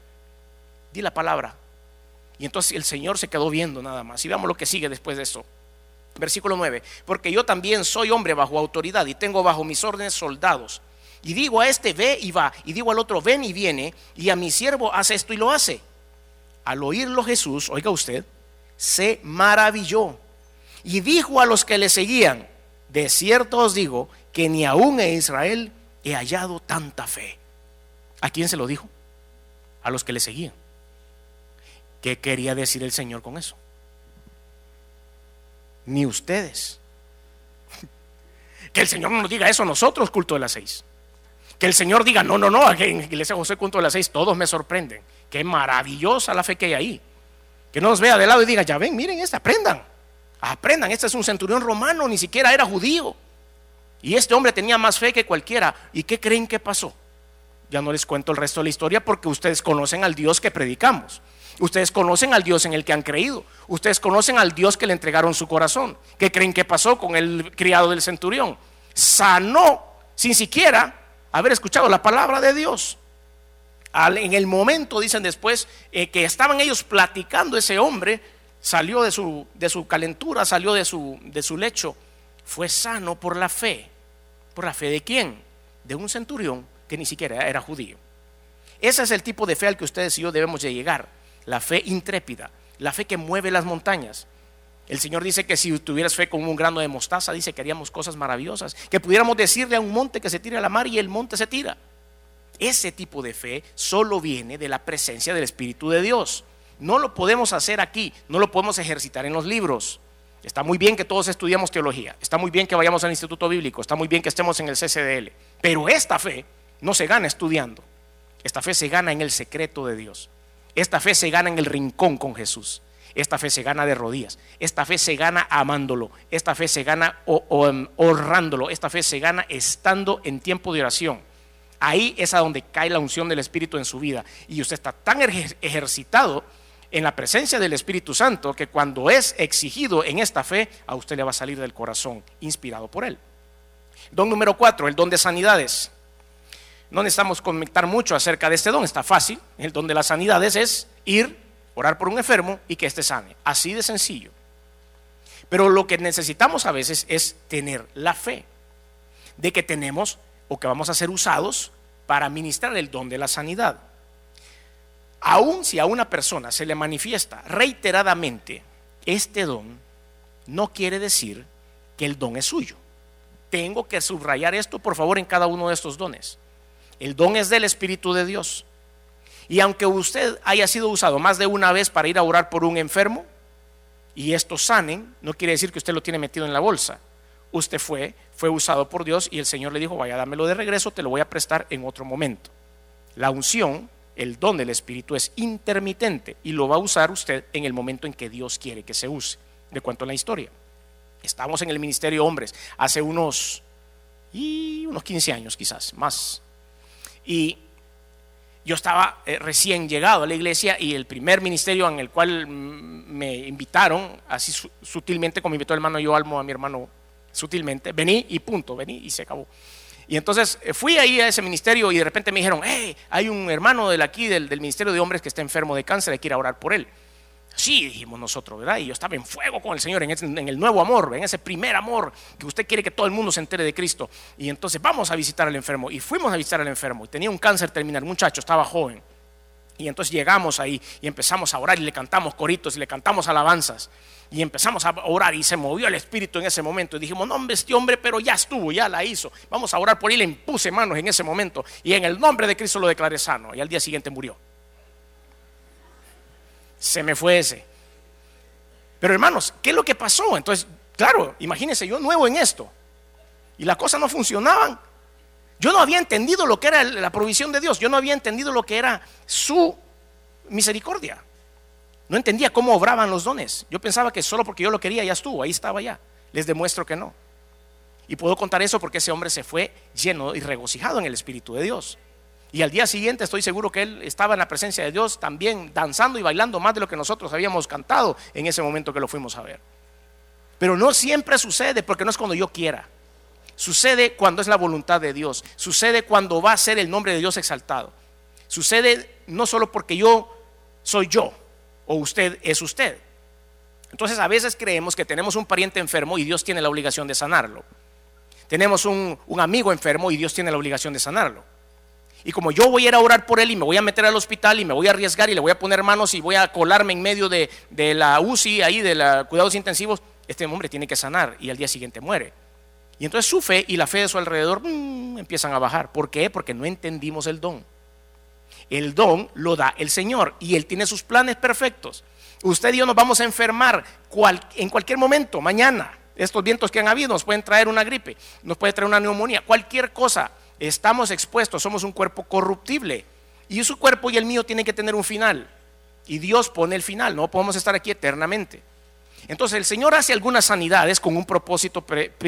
di la palabra. Y entonces el Señor se quedó viendo nada más. Y veamos lo que sigue después de eso. Versículo 9: porque yo también soy hombre bajo autoridad y tengo bajo mis órdenes soldados, y digo a este: ve y va, y digo al otro: ven y viene, y a mi siervo: haz esto, y lo hace. Al oírlo Jesús, oiga usted, se maravilló y dijo a los que le seguían: de cierto os digo que ni aún en Israel he hallado tanta fe. ¿A quién se lo dijo? A los que le seguían. ¿Qué quería decir el Señor con eso? Ni ustedes. Que el Señor no nos diga eso a nosotros, culto de las 6. Que el Señor diga: no, en Iglesia José, culto de las 6, todos me sorprenden. Qué maravillosa la fe que hay ahí. Que no nos vea de lado y diga: ya ven, miren aprendan, este es un centurión romano, ni siquiera era judío, y este hombre tenía más fe que cualquiera. ¿Y qué creen que pasó? Ya no les cuento el resto de la historia, porque ustedes conocen al Dios que predicamos, ustedes conocen al Dios en el que han creído, ustedes conocen al Dios que le entregaron su corazón. ¿Qué creen que pasó con el criado del centurión? Sanó sin siquiera haber escuchado la palabra de Dios. En el momento, dicen después, que estaban ellos platicando, ese hombre salió de su calentura, salió de su lecho, fue sano por la fe. ¿Por la fe de quién? De un centurión que ni siquiera era judío. Ese es el tipo de fe al que ustedes y yo debemos de llegar. La fe intrépida, la fe que mueve las montañas. El Señor dice que si tuvieras fe como un grano de mostaza, dice que haríamos cosas maravillosas, que pudiéramos decirle a un monte que se tire a la mar y el monte se tira. Ese tipo de fe solo viene de la presencia del Espíritu de Dios. No lo podemos hacer aquí, no lo podemos ejercitar en los libros. Está muy bien que todos estudiamos teología, está muy bien que vayamos al Instituto Bíblico, está muy bien que estemos en el CCDL, pero esta fe no se gana estudiando. Esta fe se gana en el secreto de Dios. Esta fe se gana en el rincón con Jesús. Esta fe se gana de rodillas. Esta fe se gana amándolo. Esta fe se gana honrándolo. Esta fe se gana estando en tiempo de oración. Ahí es a donde cae la unción del Espíritu en su vida. Y usted está tan ejercitado en la presencia del Espíritu Santo que cuando es exigido en esta fe, a usted le va a salir del corazón, inspirado por él. Don número 4, el don de sanidades. No necesitamos comentar mucho acerca de este don, está fácil. El don de las sanidades es ir, orar por un enfermo y que éste sane. Así de sencillo. Pero lo que necesitamos a veces es tener la fe de que tenemos o que vamos a ser usados para ministrar el don de la sanidad. Aun si a una persona se le manifiesta reiteradamente este don, no quiere decir que el don es suyo. Tengo que subrayar esto, por favor, en cada uno de estos dones. El don es del Espíritu de Dios. Y aunque usted haya sido usado más de una vez para ir a orar por un enfermo y estos sanen, no quiere decir que usted lo tiene metido en la bolsa. Usted fue usado por Dios y el Señor le dijo: vaya, dámelo de regreso, te lo voy a prestar en otro momento. La unción, el don del Espíritu, es intermitente y lo va a usar usted en el momento en que Dios quiere que se use. Le cuento la historia. Estamos en el ministerio hombres hace unos y unos 15 años quizás, más. Y yo estaba recién llegado a la iglesia, y el primer ministerio en el cual me invitaron, así sutilmente, como invitó el hermano Yoalmo a mi hermano sutilmente, vení y punto, vení y se acabó. Y entonces fui ahí a ese ministerio, y de repente me dijeron: hey, hay un hermano del ministerio de hombres que está enfermo de cáncer, hay que ir a orar por él. Sí, dijimos nosotros, ¿verdad? Y yo estaba en fuego con el Señor, en el nuevo amor, en ese primer amor que usted quiere que todo el mundo se entere de Cristo. Y entonces vamos a visitar al enfermo. Y fuimos a visitar al enfermo. Y tenía un cáncer terminal, muchacho, estaba joven. Y entonces llegamos ahí y empezamos a orar, y le cantamos coritos y le cantamos alabanzas. Y empezamos a orar, y se movió el espíritu en ese momento. Y dijimos: no, hombre, este hombre, pero ya estuvo, ya la hizo. Vamos a orar por él. Le impuse manos en ese momento, y en el nombre de Cristo lo declaré sano. Y al día siguiente murió. Se me fue ese. Pero hermanos, ¿qué es lo que pasó? Entonces, claro, imagínense, yo nuevo en esto, y las cosas no funcionaban. Yo no había entendido lo que era la provisión de Dios. Yo no había entendido lo que era su misericordia. No entendía cómo obraban los dones. Yo pensaba que solo porque yo lo quería ya estuvo, ahí estaba ya. Les demuestro que no. Y puedo contar eso porque ese hombre se fue lleno y regocijado en el Espíritu de Dios. Y al día siguiente estoy seguro que él estaba en la presencia de Dios también, danzando y bailando más de lo que nosotros habíamos cantado en ese momento que lo fuimos a ver. Pero no siempre sucede, porque no es cuando yo quiera. Sucede cuando es la voluntad de Dios. Sucede cuando va a ser el nombre de Dios exaltado. Sucede no solo porque yo soy yo o usted es usted. Entonces a veces creemos que tenemos un pariente enfermo y Dios tiene la obligación de sanarlo. Tenemos un amigo enfermo y Dios tiene la obligación de sanarlo. Y como yo voy a ir a orar por él y me voy a meter al hospital y me voy a arriesgar y le voy a poner manos y voy a colarme en medio de la UCI, ahí de los cuidados intensivos, este hombre tiene que sanar, y al día siguiente muere. Y entonces su fe y la fe de su alrededor empiezan a bajar. ¿Por qué? Porque no entendimos el don. El don lo da el Señor, y Él tiene sus planes perfectos. Usted y yo nos vamos a enfermar en cualquier momento. Mañana, estos vientos que han habido nos pueden traer una gripe, nos puede traer una neumonía, cualquier cosa. Estamos expuestos, somos un cuerpo corruptible, y su cuerpo y el mío tienen que tener un final, y Dios pone el final. No podemos estar aquí eternamente. Entonces el Señor hace algunas sanidades con un propósito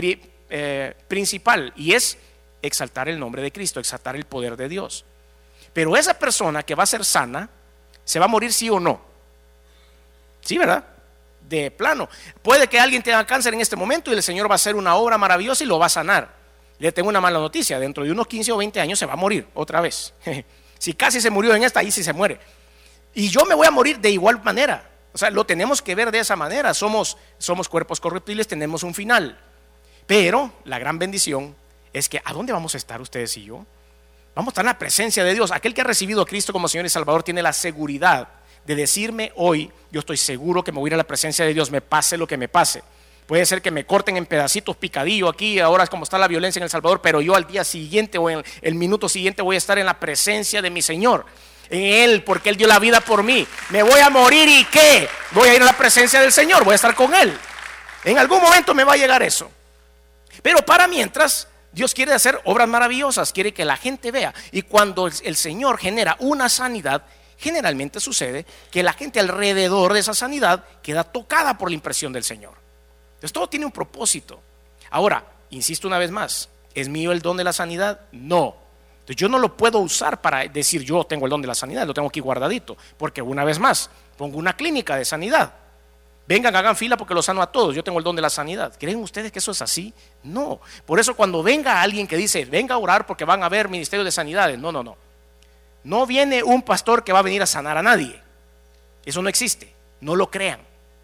principal, y es exaltar el nombre de Cristo, exaltar el poder de Dios. Pero esa persona que va a ser sana, ¿se va a morir sí o no? Sí, ¿verdad? De plano. Puede que alguien tenga cáncer en este momento y el Señor va a hacer una obra maravillosa y lo va a sanar. Le tengo una mala noticia: dentro de unos 15 o 20 años se va a morir otra vez. Si casi se murió en esta, ahí sí se muere. Y yo me voy a morir de igual manera. O sea, lo tenemos que ver de esa manera. Somos cuerpos corruptibles, tenemos un final. Pero la gran bendición es que ¿a dónde vamos a estar ustedes y yo? Vamos a estar en la presencia de Dios. Aquel que ha recibido a Cristo como Señor y Salvador tiene la seguridad de decirme hoy: yo estoy seguro que me voy a ir a la presencia de Dios, me pase lo que me pase. Puede ser que me corten en pedacitos, picadillo aquí, ahora es como está la violencia en El Salvador, pero yo al día siguiente o en el minuto siguiente voy a estar en la presencia de mi Señor, en Él, porque Él dio la vida por mí. Me voy a morir, ¿y qué? Voy a ir a la presencia del Señor, voy a estar con Él. En algún momento me va a llegar eso. Pero para mientras, Dios quiere hacer obras maravillosas, quiere que la gente vea. Y cuando el Señor genera una sanidad, generalmente sucede que la gente alrededor de esa sanidad queda tocada por la impresión del Señor. Entonces todo tiene un propósito. Ahora, insisto una vez más, ¿es mío el don de la sanidad? No. Entonces yo no lo puedo usar para decir yo tengo el don de la sanidad, lo tengo aquí guardadito, porque una vez más pongo una clínica de sanidad. Vengan, hagan fila porque los sano a todos, yo tengo el don de la sanidad. ¿Creen ustedes que eso es así? No. Por eso cuando venga alguien que dice venga a orar porque van a haber ministerio de sanidades, no. No viene un pastor que va a venir a sanar a nadie. Eso no existe, no lo crean.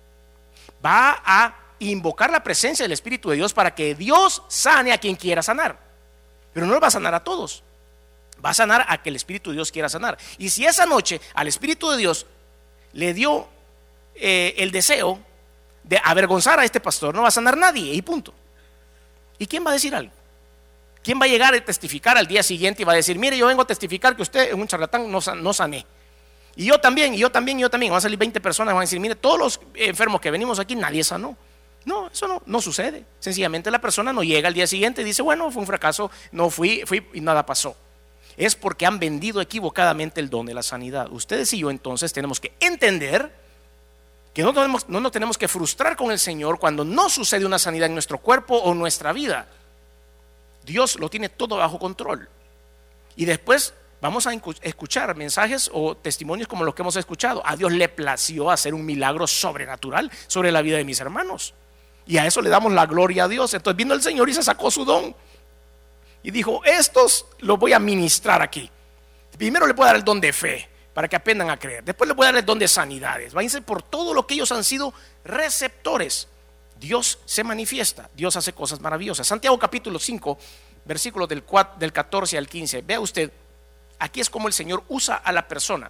Va a invocar la presencia del Espíritu de Dios para que Dios sane a quien quiera sanar, pero no lo va a sanar a todos. Va a sanar a que el Espíritu de Dios quiera sanar. Y si esa noche al Espíritu de Dios le dio el deseo de avergonzar a este pastor, no va a sanar nadie, y punto. ¿Y quién va a decir algo? ¿Quién va a llegar a testificar al día siguiente y va a decir mire, yo vengo a testificar que usted es un charlatán, no sané? Y yo también. Van a salir 20 personas, van a decir mire, todos los enfermos que venimos aquí nadie sanó. No, eso no sucede. Sencillamente la persona no llega al día siguiente y dice bueno, fue un fracaso, no fui y nada pasó. Es porque han vendido equivocadamente el don de la sanidad. Ustedes y yo entonces tenemos que entender que no nos tenemos que frustrar con el Señor cuando no sucede una sanidad en nuestro cuerpo o en nuestra vida. Dios lo tiene todo bajo control. Y después vamos a escuchar mensajes o testimonios como los que hemos escuchado. A Dios le plació hacer un milagro sobrenatural sobre la vida de mis hermanos, y a eso le damos la gloria a Dios. Entonces vino el Señor y se sacó su don y dijo: estos los voy a ministrar aquí. Primero le voy a dar el don de fe para que aprendan a creer. Después les voy a dar el don de sanidades. Váyanse por todo lo que ellos han sido receptores. Dios se manifiesta, Dios hace cosas maravillosas. Santiago capítulo 5, versículos del 14 al 15. Vea usted, aquí es como el Señor usa a la persona.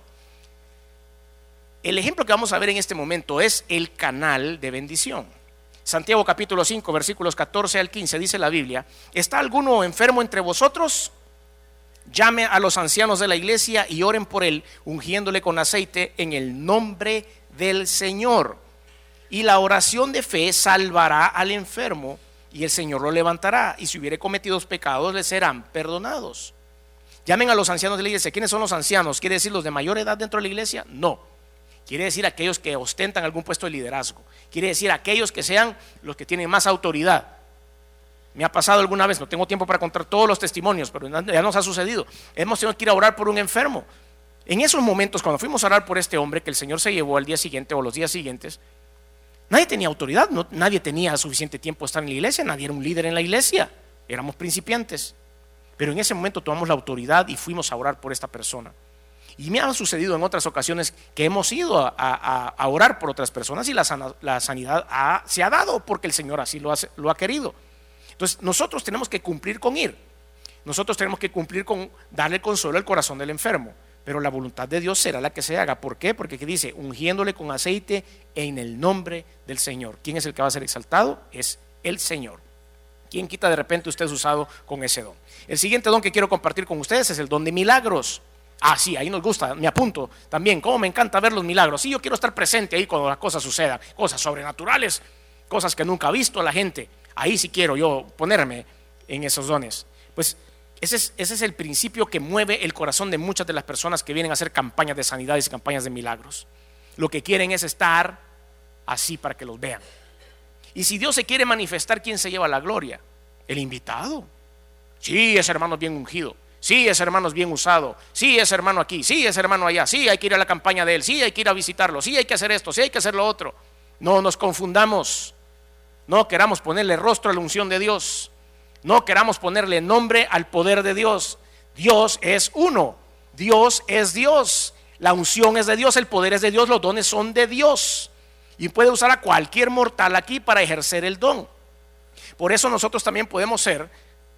El ejemplo que vamos a ver en este momento es el canal de bendición. Santiago capítulo 5, versículos 14 al 15, dice la Biblia: ¿está alguno enfermo entre vosotros? Llame a los ancianos de la iglesia y oren por él, ungiéndole con aceite en el nombre del Señor. Y la oración de fe salvará al enfermo, y el Señor lo levantará, y si hubiere cometido pecados le serán perdonados. Llamen a los ancianos de la iglesia. ¿Quiénes son los ancianos? ¿Quiere decir los de mayor edad dentro de la iglesia? No. Quiere decir aquellos que ostentan algún puesto de liderazgo. Quiere decir aquellos que sean los que tienen más autoridad. Me ha pasado alguna vez, no tengo tiempo para contar todos los testimonios, pero ya nos ha sucedido. Hemos tenido que ir a orar por un enfermo. En esos momentos, cuando fuimos a orar por este hombre que el Señor se llevó al día siguiente o los días siguientes, nadie tenía autoridad, nadie tenía suficiente tiempo de estar en la iglesia, nadie era un líder en la iglesia, éramos principiantes. Pero en ese momento tomamos la autoridad y fuimos a orar por esta persona. Y me ha sucedido en otras ocasiones que hemos ido a orar por otras personas y la sanidad se ha dado porque el Señor así lo ha querido. Entonces nosotros tenemos que cumplir con ir. Nosotros tenemos que cumplir con darle consuelo al corazón del enfermo. Pero la voluntad de Dios será la que se haga. ¿Por qué? Porque aquí dice: ungiéndole con aceite en el nombre del Señor. ¿Quién es el que va a ser exaltado? Es el Señor. ¿Quién quita de repente usted es usado con ese don? El siguiente don que quiero compartir con ustedes es el don de milagros. Ah, sí, ahí nos gusta, me apunto también. Cómo me encanta ver los milagros. Sí, yo quiero estar presente ahí cuando las cosas sucedan, cosas sobrenaturales, cosas que nunca ha visto la gente. Ahí sí quiero yo ponerme en esos dones. Pues ese es el principio que mueve el corazón de muchas de las personas que vienen a hacer campañas de sanidades y campañas de milagros. Lo que quieren es estar así para que los vean. Y si Dios se quiere manifestar, ¿quién se lleva la gloria? El invitado. Sí, ese hermano es bien ungido. Sí, ese hermano es bien usado. Sí, ese hermano aquí. Sí, ese hermano allá. Sí, hay que ir a la campaña de él. Sí, hay que ir a visitarlo. Sí, hay que hacer esto. Sí, hay que hacer lo otro. No nos confundamos. No queramos ponerle rostro a la unción de Dios. No queramos ponerle nombre al poder de Dios. Dios es uno. Dios es Dios. La unción es de Dios, el poder es de Dios, los dones son de Dios. Y puede usar a cualquier mortal aquí para ejercer el don. Por eso nosotros también podemos ser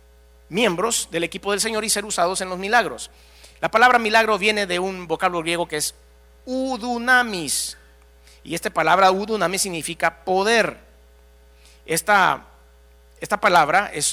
miembros del equipo del Señor y ser usados en los milagros. La palabra milagro viene de un vocablo griego que es udunamis. Y esta palabra udunamis significa poder. Esta palabra es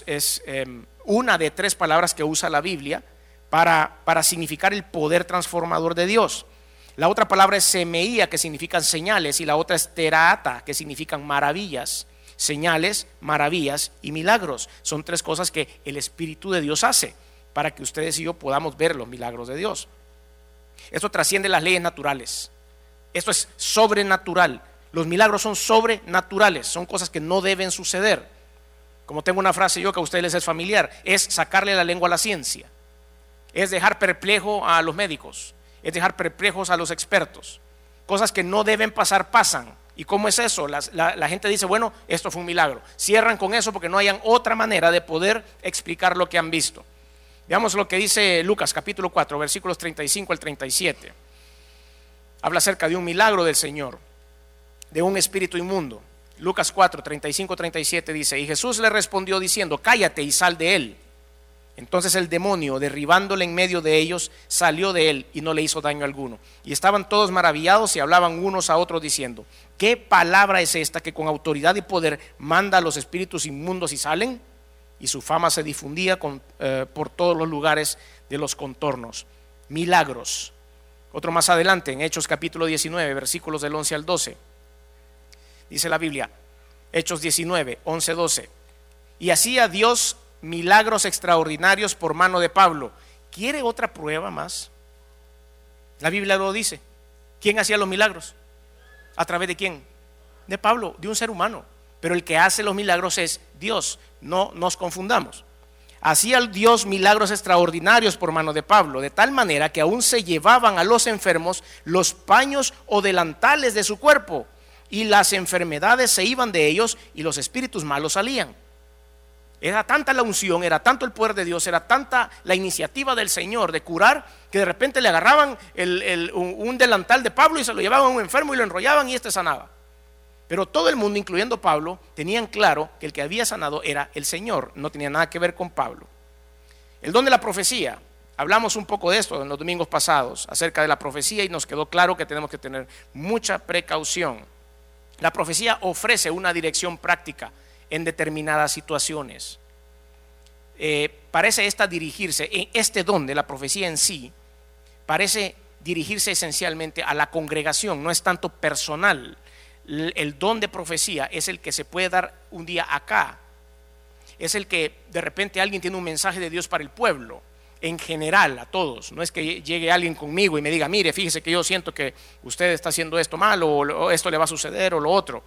una de 3 palabras que usa la Biblia para significar el poder transformador de Dios. La otra palabra es semeía, que significan señales, y la otra es terata, que significan maravillas. Señales, maravillas y milagros son 3 cosas que el Espíritu de Dios hace para que ustedes y yo podamos ver los milagros de Dios. Esto trasciende las leyes naturales. Esto es sobrenatural. Los milagros son sobrenaturales, son cosas que no deben suceder. Como tengo una frase yo que a ustedes les es familiar, es sacarle la lengua a la ciencia, es dejar perplejo a los médicos, es dejar perplejos a los expertos. Cosas que no deben pasar, pasan. ¿Y cómo es eso? La gente dice: bueno, esto fue un milagro. Cierran con eso porque no hayan otra manera de poder explicar lo que han visto. Veamos lo que dice Lucas capítulo 4, versículos 35 al 37. Habla acerca de un milagro del Señor, de un espíritu inmundo. Lucas 4, 35-37 dice: y Jesús le respondió diciendo: cállate y sal de él. Entonces el demonio, derribándole en medio de ellos, salió de él y no le hizo daño alguno. Y estaban todos maravillados y hablaban unos a otros diciendo: ¿qué palabra es esta que con autoridad y poder manda a los espíritus inmundos y salen? Y su fama se difundía por todos los lugares de los contornos. Milagros. Otro más adelante, en Hechos capítulo 19, versículos del 11 al 12. Dice la Biblia, Hechos 19, 11, 12. Y hacía Dios milagros extraordinarios por mano de Pablo. ¿Quiere otra prueba más? La Biblia lo dice. ¿Quién hacía los milagros? ¿A través de quién? De Pablo, de un ser humano. Pero el que hace los milagros es Dios. No nos confundamos. hacía Dios milagros extraordinarios por mano de Pablo, de tal manera que aún se llevaban a los enfermos los paños o delantales de su cuerpo, y las enfermedades se iban de ellos y los espíritus malos salían. Era tanta la unción, era tanto el poder de Dios, era tanta la iniciativa del Señor de curar, que de repente le agarraban un delantal de Pablo y se lo llevaban a un enfermo y lo enrollaban y sanaba. Pero todo el mundo, incluyendo Pablo, tenían claro que el que había sanado era el Señor, no tenía nada que ver con Pablo. El don de la profecía, hablamos un poco de esto en los domingos pasados, acerca de la profecía, y nos quedó claro que tenemos que tener mucha precaución. La profecía ofrece una dirección práctica en determinadas situaciones. Parece dirigirse, en este don de la profecía en sí, parece dirigirse esencialmente a la congregación, no es tanto personal. El don de profecía es el que se puede dar un día acá, es el que de repente alguien tiene un mensaje de Dios para el pueblo, en general a todos. No es que llegue alguien conmigo y me diga, mire, fíjese que yo siento que usted está haciendo esto mal, o esto le va a suceder, o lo otro.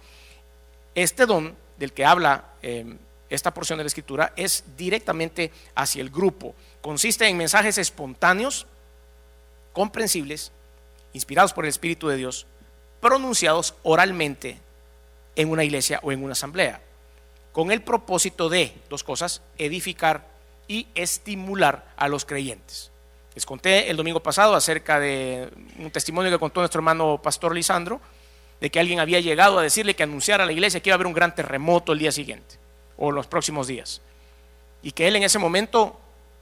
Este don del que habla esta porción de la Escritura es directamente hacia el grupo. Consiste en mensajes espontáneos, comprensibles, inspirados por el Espíritu de Dios, pronunciados oralmente en una iglesia o en una asamblea, con el propósito de, dos cosas: edificar y estimular a los creyentes. Les conté el domingo pasado acerca de un testimonio que contó nuestro hermano pastor Lisandro, de que alguien había llegado a decirle que anunciara a la iglesia que iba a haber un gran terremoto el día siguiente o los próximos días, y que él en ese momento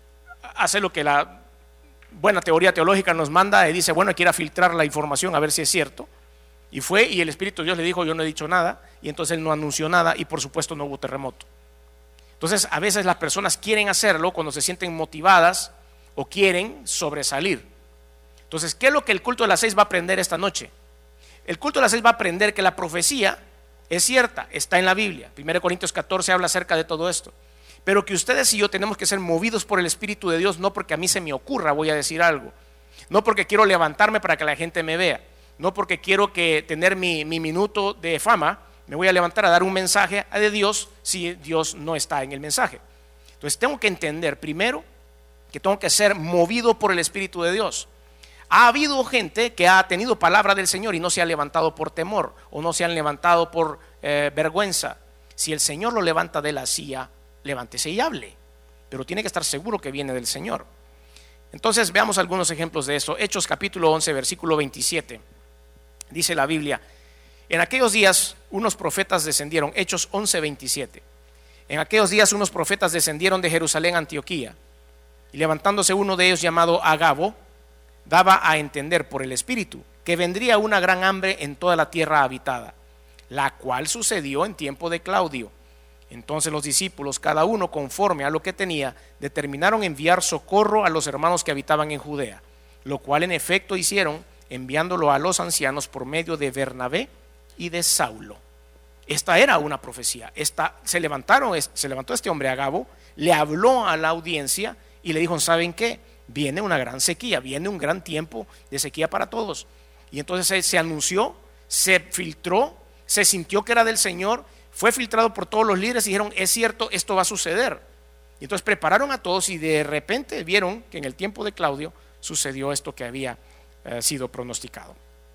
hace lo que la buena teoría teológica nos manda y dice, bueno, hay que ir a filtrar la información a ver si es cierto. Y fue, y el Espíritu de Dios le dijo, yo no he dicho nada, y entonces él no anunció nada, y por supuesto no hubo terremoto. Entonces a veces las personas quieren hacerlo cuando se sienten motivadas o quieren sobresalir. Entonces, ¿qué es lo que el culto de las 6 va a aprender esta noche? El culto de las 6 va a aprender que la profecía es cierta, está en la Biblia. 1 Corintios 14 habla acerca de todo esto, pero que ustedes y yo tenemos que ser movidos por el Espíritu de Dios, no porque a mí se me ocurra voy a decir algo, no porque quiero levantarme para que la gente me vea, no porque quiero tener mi minuto de fama, me voy a levantar a dar un mensaje de Dios si Dios no está en el mensaje. Entonces tengo que entender primero que tengo que ser movido por el Espíritu de Dios. Ha habido gente que ha tenido palabra del Señor y no se ha levantado por temor, o no se han levantado por vergüenza. Si el Señor lo levanta de la silla, levántese y hable, pero tiene que estar seguro que viene del Señor. Entonces veamos algunos ejemplos de eso. Hechos capítulo 11 versículo 27. Dice la Biblia, en aquellos días unos profetas descendieron, Hechos 11:27. En aquellos días unos profetas descendieron de Jerusalén a Antioquía, y levantándose uno de ellos llamado Agabo, daba a entender por el Espíritu que vendría una gran hambre en toda la tierra habitada, la cual sucedió en tiempo de Claudio. Entonces los discípulos, cada uno conforme a lo que tenía, determinaron enviar socorro a los hermanos que habitaban en Judea, lo cual en efecto hicieron, enviándolo a los ancianos por medio de Bernabé y de Saulo. Esta era una profecía. Se levantó este hombre Agabo, le habló a la audiencia y le dijo, ¿saben qué? Viene una gran sequía, viene un gran tiempo de sequía para todos. Y entonces se anunció, se filtró, se sintió que era del Señor, fue filtrado por todos los líderes y dijeron, es cierto, esto va a suceder. Y entonces prepararon a todos y de repente vieron que en el tiempo de Claudio sucedió esto que había sido pronosticado.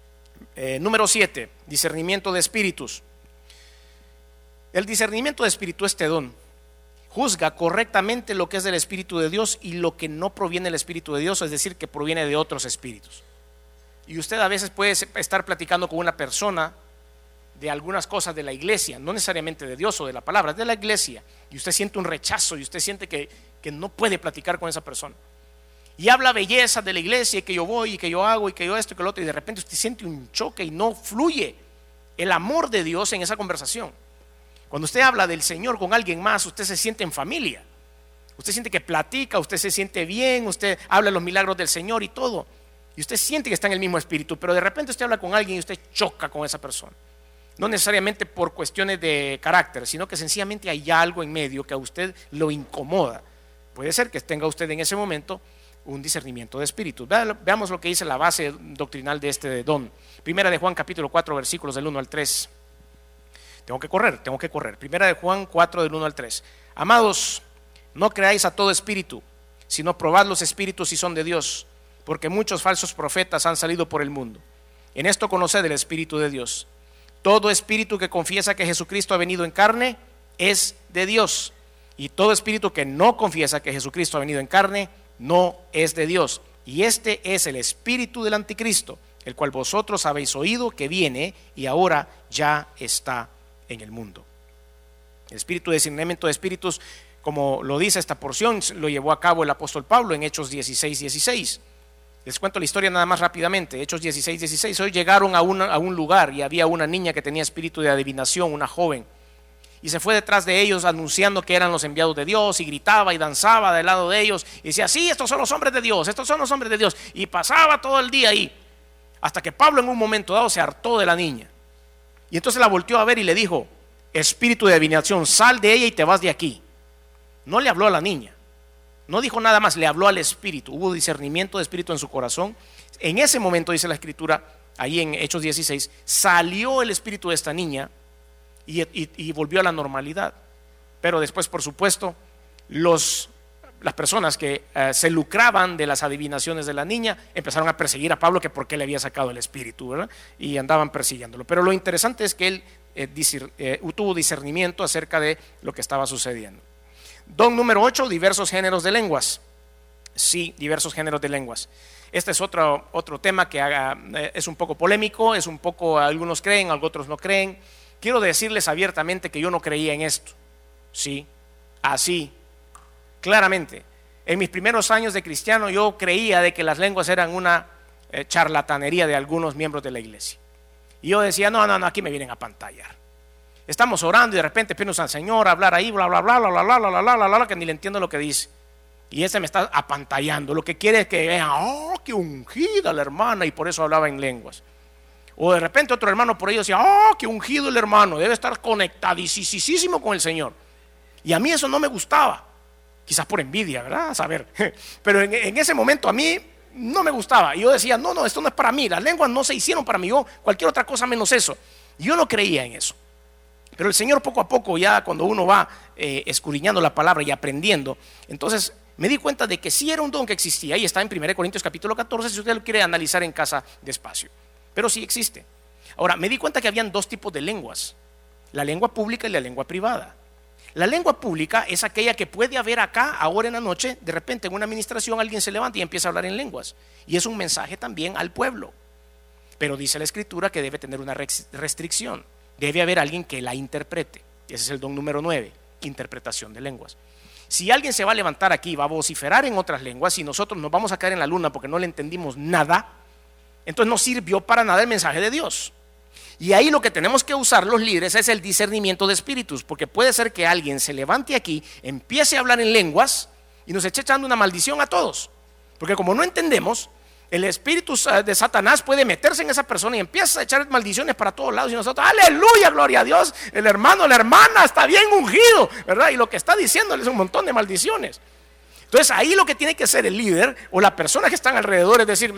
Número 7, discernimiento de espíritus. El discernimiento de espíritu, este don, juzga correctamente lo que es del Espíritu de Dios y lo que no proviene del Espíritu de Dios, es decir, que proviene de otros espíritus. Y usted a veces puede estar platicando con una persona de algunas cosas de la iglesia, no necesariamente de Dios o de la palabra, de la iglesia, y usted siente un rechazo y usted siente que no puede platicar con esa persona. Y habla belleza de la iglesia, y que yo voy, y que yo hago, y que yo esto, y que lo otro, y de repente usted siente un choque y no fluye el amor de Dios en esa conversación. Cuando usted habla del Señor con alguien más, usted se siente en familia. Usted siente que platica, usted se siente bien, usted habla de los milagros del Señor y todo. Y usted siente que está en el mismo espíritu, pero de repente usted habla con alguien y usted choca con esa persona. No necesariamente por cuestiones de carácter, sino que sencillamente hay algo en medio que a usted lo incomoda. Puede ser que tenga usted en ese momento un discernimiento de espíritu. Veamos lo que dice la base doctrinal de este don. Primera de Juan capítulo 4 versículos del 1 al 3. Tengo que correr. Primera de Juan 4 del 1 al 3. Amados, No creáis a todo espíritu, sino probad los espíritus si son de Dios, porque muchos falsos profetas han salido por el mundo. En esto conoced el Espíritu de Dios. Todo espíritu que confiesa que Jesucristo ha venido en carne es de Dios, y todo espíritu que no confiesa que Jesucristo ha venido en carne no es de Dios. Y este es el espíritu del anticristo, el cual vosotros habéis oído que viene y ahora ya está en el mundo. El espíritu de discernimiento de espíritus, como lo dice esta porción, lo llevó a cabo el apóstol Pablo en Hechos 16:16. Les cuento la historia nada más rápidamente. Hechos 16:16. Hoy llegaron a un lugar y había una niña que tenía espíritu de adivinación, una joven, y se fue detrás de ellos anunciando que eran los enviados de Dios, y gritaba y danzaba del lado de ellos y decía: sí, estos son los hombres de Dios, estos son los hombres de Dios. Y pasaba todo el día ahí, hasta que Pablo en un momento dado se hartó de la niña, y entonces la volteó a ver y le dijo: espíritu de adivinación, sal de ella y te vas de aquí. No le habló a la niña, no dijo nada más, le habló al espíritu. Hubo discernimiento de espíritu en su corazón. En ese momento, dice la escritura ahí en Hechos 16, salió el espíritu de esta niña y volvió a la normalidad. Pero después, por supuesto, las personas que se lucraban de las adivinaciones de la niña empezaron a perseguir a Pablo, que por qué le había sacado el espíritu, ¿verdad? Y andaban persiguiéndolo. Pero lo interesante es que él tuvo discernimiento acerca de lo que estaba sucediendo. Don número 8, diversos géneros de lenguas. Sí, diversos géneros de lenguas. Este es otro tema que es un poco polémico, es un poco, algunos creen, otros no creen. Quiero decirles abiertamente que yo no creía en esto. Sí, así, claramente. En mis primeros años de cristiano yo creía de que las lenguas eran una charlatanería de algunos miembros de la iglesia. Y yo decía: no, aquí me vienen a pantallar. Estamos orando y de repente pienso al Señor a hablar ahí, bla, bla, bla, bla, bla, bla, bla, bla, bla, bla, que ni le entiendo lo que dice. Y ese me está apantallando. Lo que quiere es que vean: oh, qué ungida la hermana, y por eso hablaba en lenguas. O de repente otro hermano por ahí decía: oh, qué ungido el hermano, debe estar conectadísimo con el Señor. Y a mí eso no me gustaba, quizás por envidia, ¿verdad? A saber. Pero en ese momento a mí no me gustaba. Y yo decía: no, esto no es para mí, las lenguas no se hicieron para mí, yo cualquier otra cosa menos eso. Y yo no creía en eso. Pero el Señor poco a poco, ya cuando uno va escudriñando la palabra y aprendiendo, entonces me di cuenta de que sí era un don que existía. Y está en 1 Corintios capítulo 14, si usted lo quiere analizar en casa despacio. Pero sí existe. Ahora, me di cuenta que habían dos tipos de lenguas: la lengua pública y la lengua privada. La lengua pública es aquella que puede haber acá, ahora en la noche, de repente en una administración alguien se levanta y empieza a hablar en lenguas. Y es un mensaje también al pueblo. Pero dice la escritura que debe tener una restricción. Debe haber alguien que la interprete. Ese es el don número 9, interpretación de lenguas. Si alguien se va a levantar aquí y va a vociferar en otras lenguas y nosotros nos vamos a caer en la luna porque no le entendimos nada, entonces no sirvió para nada el mensaje de Dios. Y ahí lo que tenemos que usar los líderes es el discernimiento de espíritus, porque puede ser que alguien se levante aquí, empiece a hablar en lenguas y nos esté echando una maldición a todos, porque como no entendemos, el espíritu de Satanás puede meterse en esa persona y empieza a echar maldiciones para todos lados, y nosotros: aleluya, gloria a Dios, el hermano, la hermana está bien ungido, ¿verdad? Y lo que está diciéndole es un montón de maldiciones. Entonces ahí lo que tiene que hacer el líder o la persona que están alrededor es decir: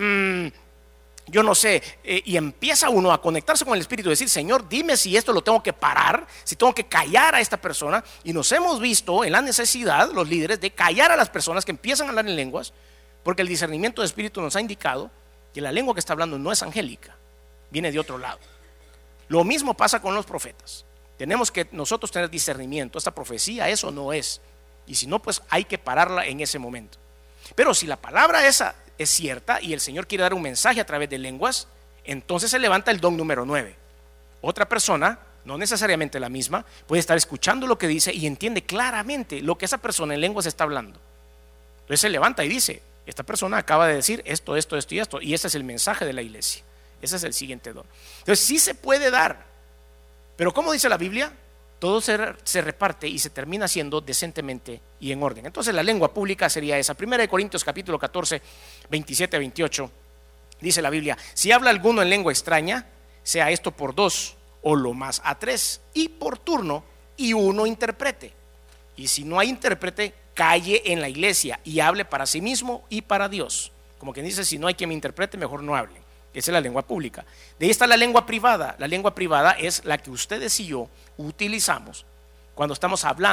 yo no sé, y empieza uno a conectarse con el espíritu, decir: Señor, dime si esto lo tengo que parar, si tengo que callar a esta persona. Y nos hemos visto en la necesidad, los líderes, de callar a las personas que empiezan a hablar en lenguas, porque el discernimiento de espíritu nos ha indicado que la lengua que está hablando no es angélica, viene de otro lado. Lo mismo pasa con los profetas. Tenemos que nosotros tener discernimiento: esta profecía eso no es, y si no, pues hay que pararla en ese momento. Pero si la palabra esa es cierta y el Señor quiere dar un mensaje a través de lenguas, entonces se levanta el don número 9. Otra persona, no necesariamente la misma, puede estar escuchando lo que dice y entiende claramente lo que esa persona en lenguas está hablando. Entonces se levanta y dice: esta persona acaba de decir esto, esto, esto y esto, y ese es el mensaje de la iglesia. Ese es el siguiente don. Entonces sí se puede dar, pero como dice la Biblia, todo se reparte y se termina haciendo decentemente y en orden. Entonces la lengua pública sería esa. 1 Corintios capítulo 14, 27 a 28, dice la Biblia: si habla alguno en lengua extraña, sea esto por 2 o lo más a 3, y por turno, y uno interprete. Y si no hay intérprete, calle en la iglesia y hable para sí mismo y para Dios. Como quien dice: si no hay quien me interprete, mejor no hable. Esa es la lengua pública. De ahí está la lengua privada. La lengua privada es la que ustedes y yo utilizamos cuando estamos hablando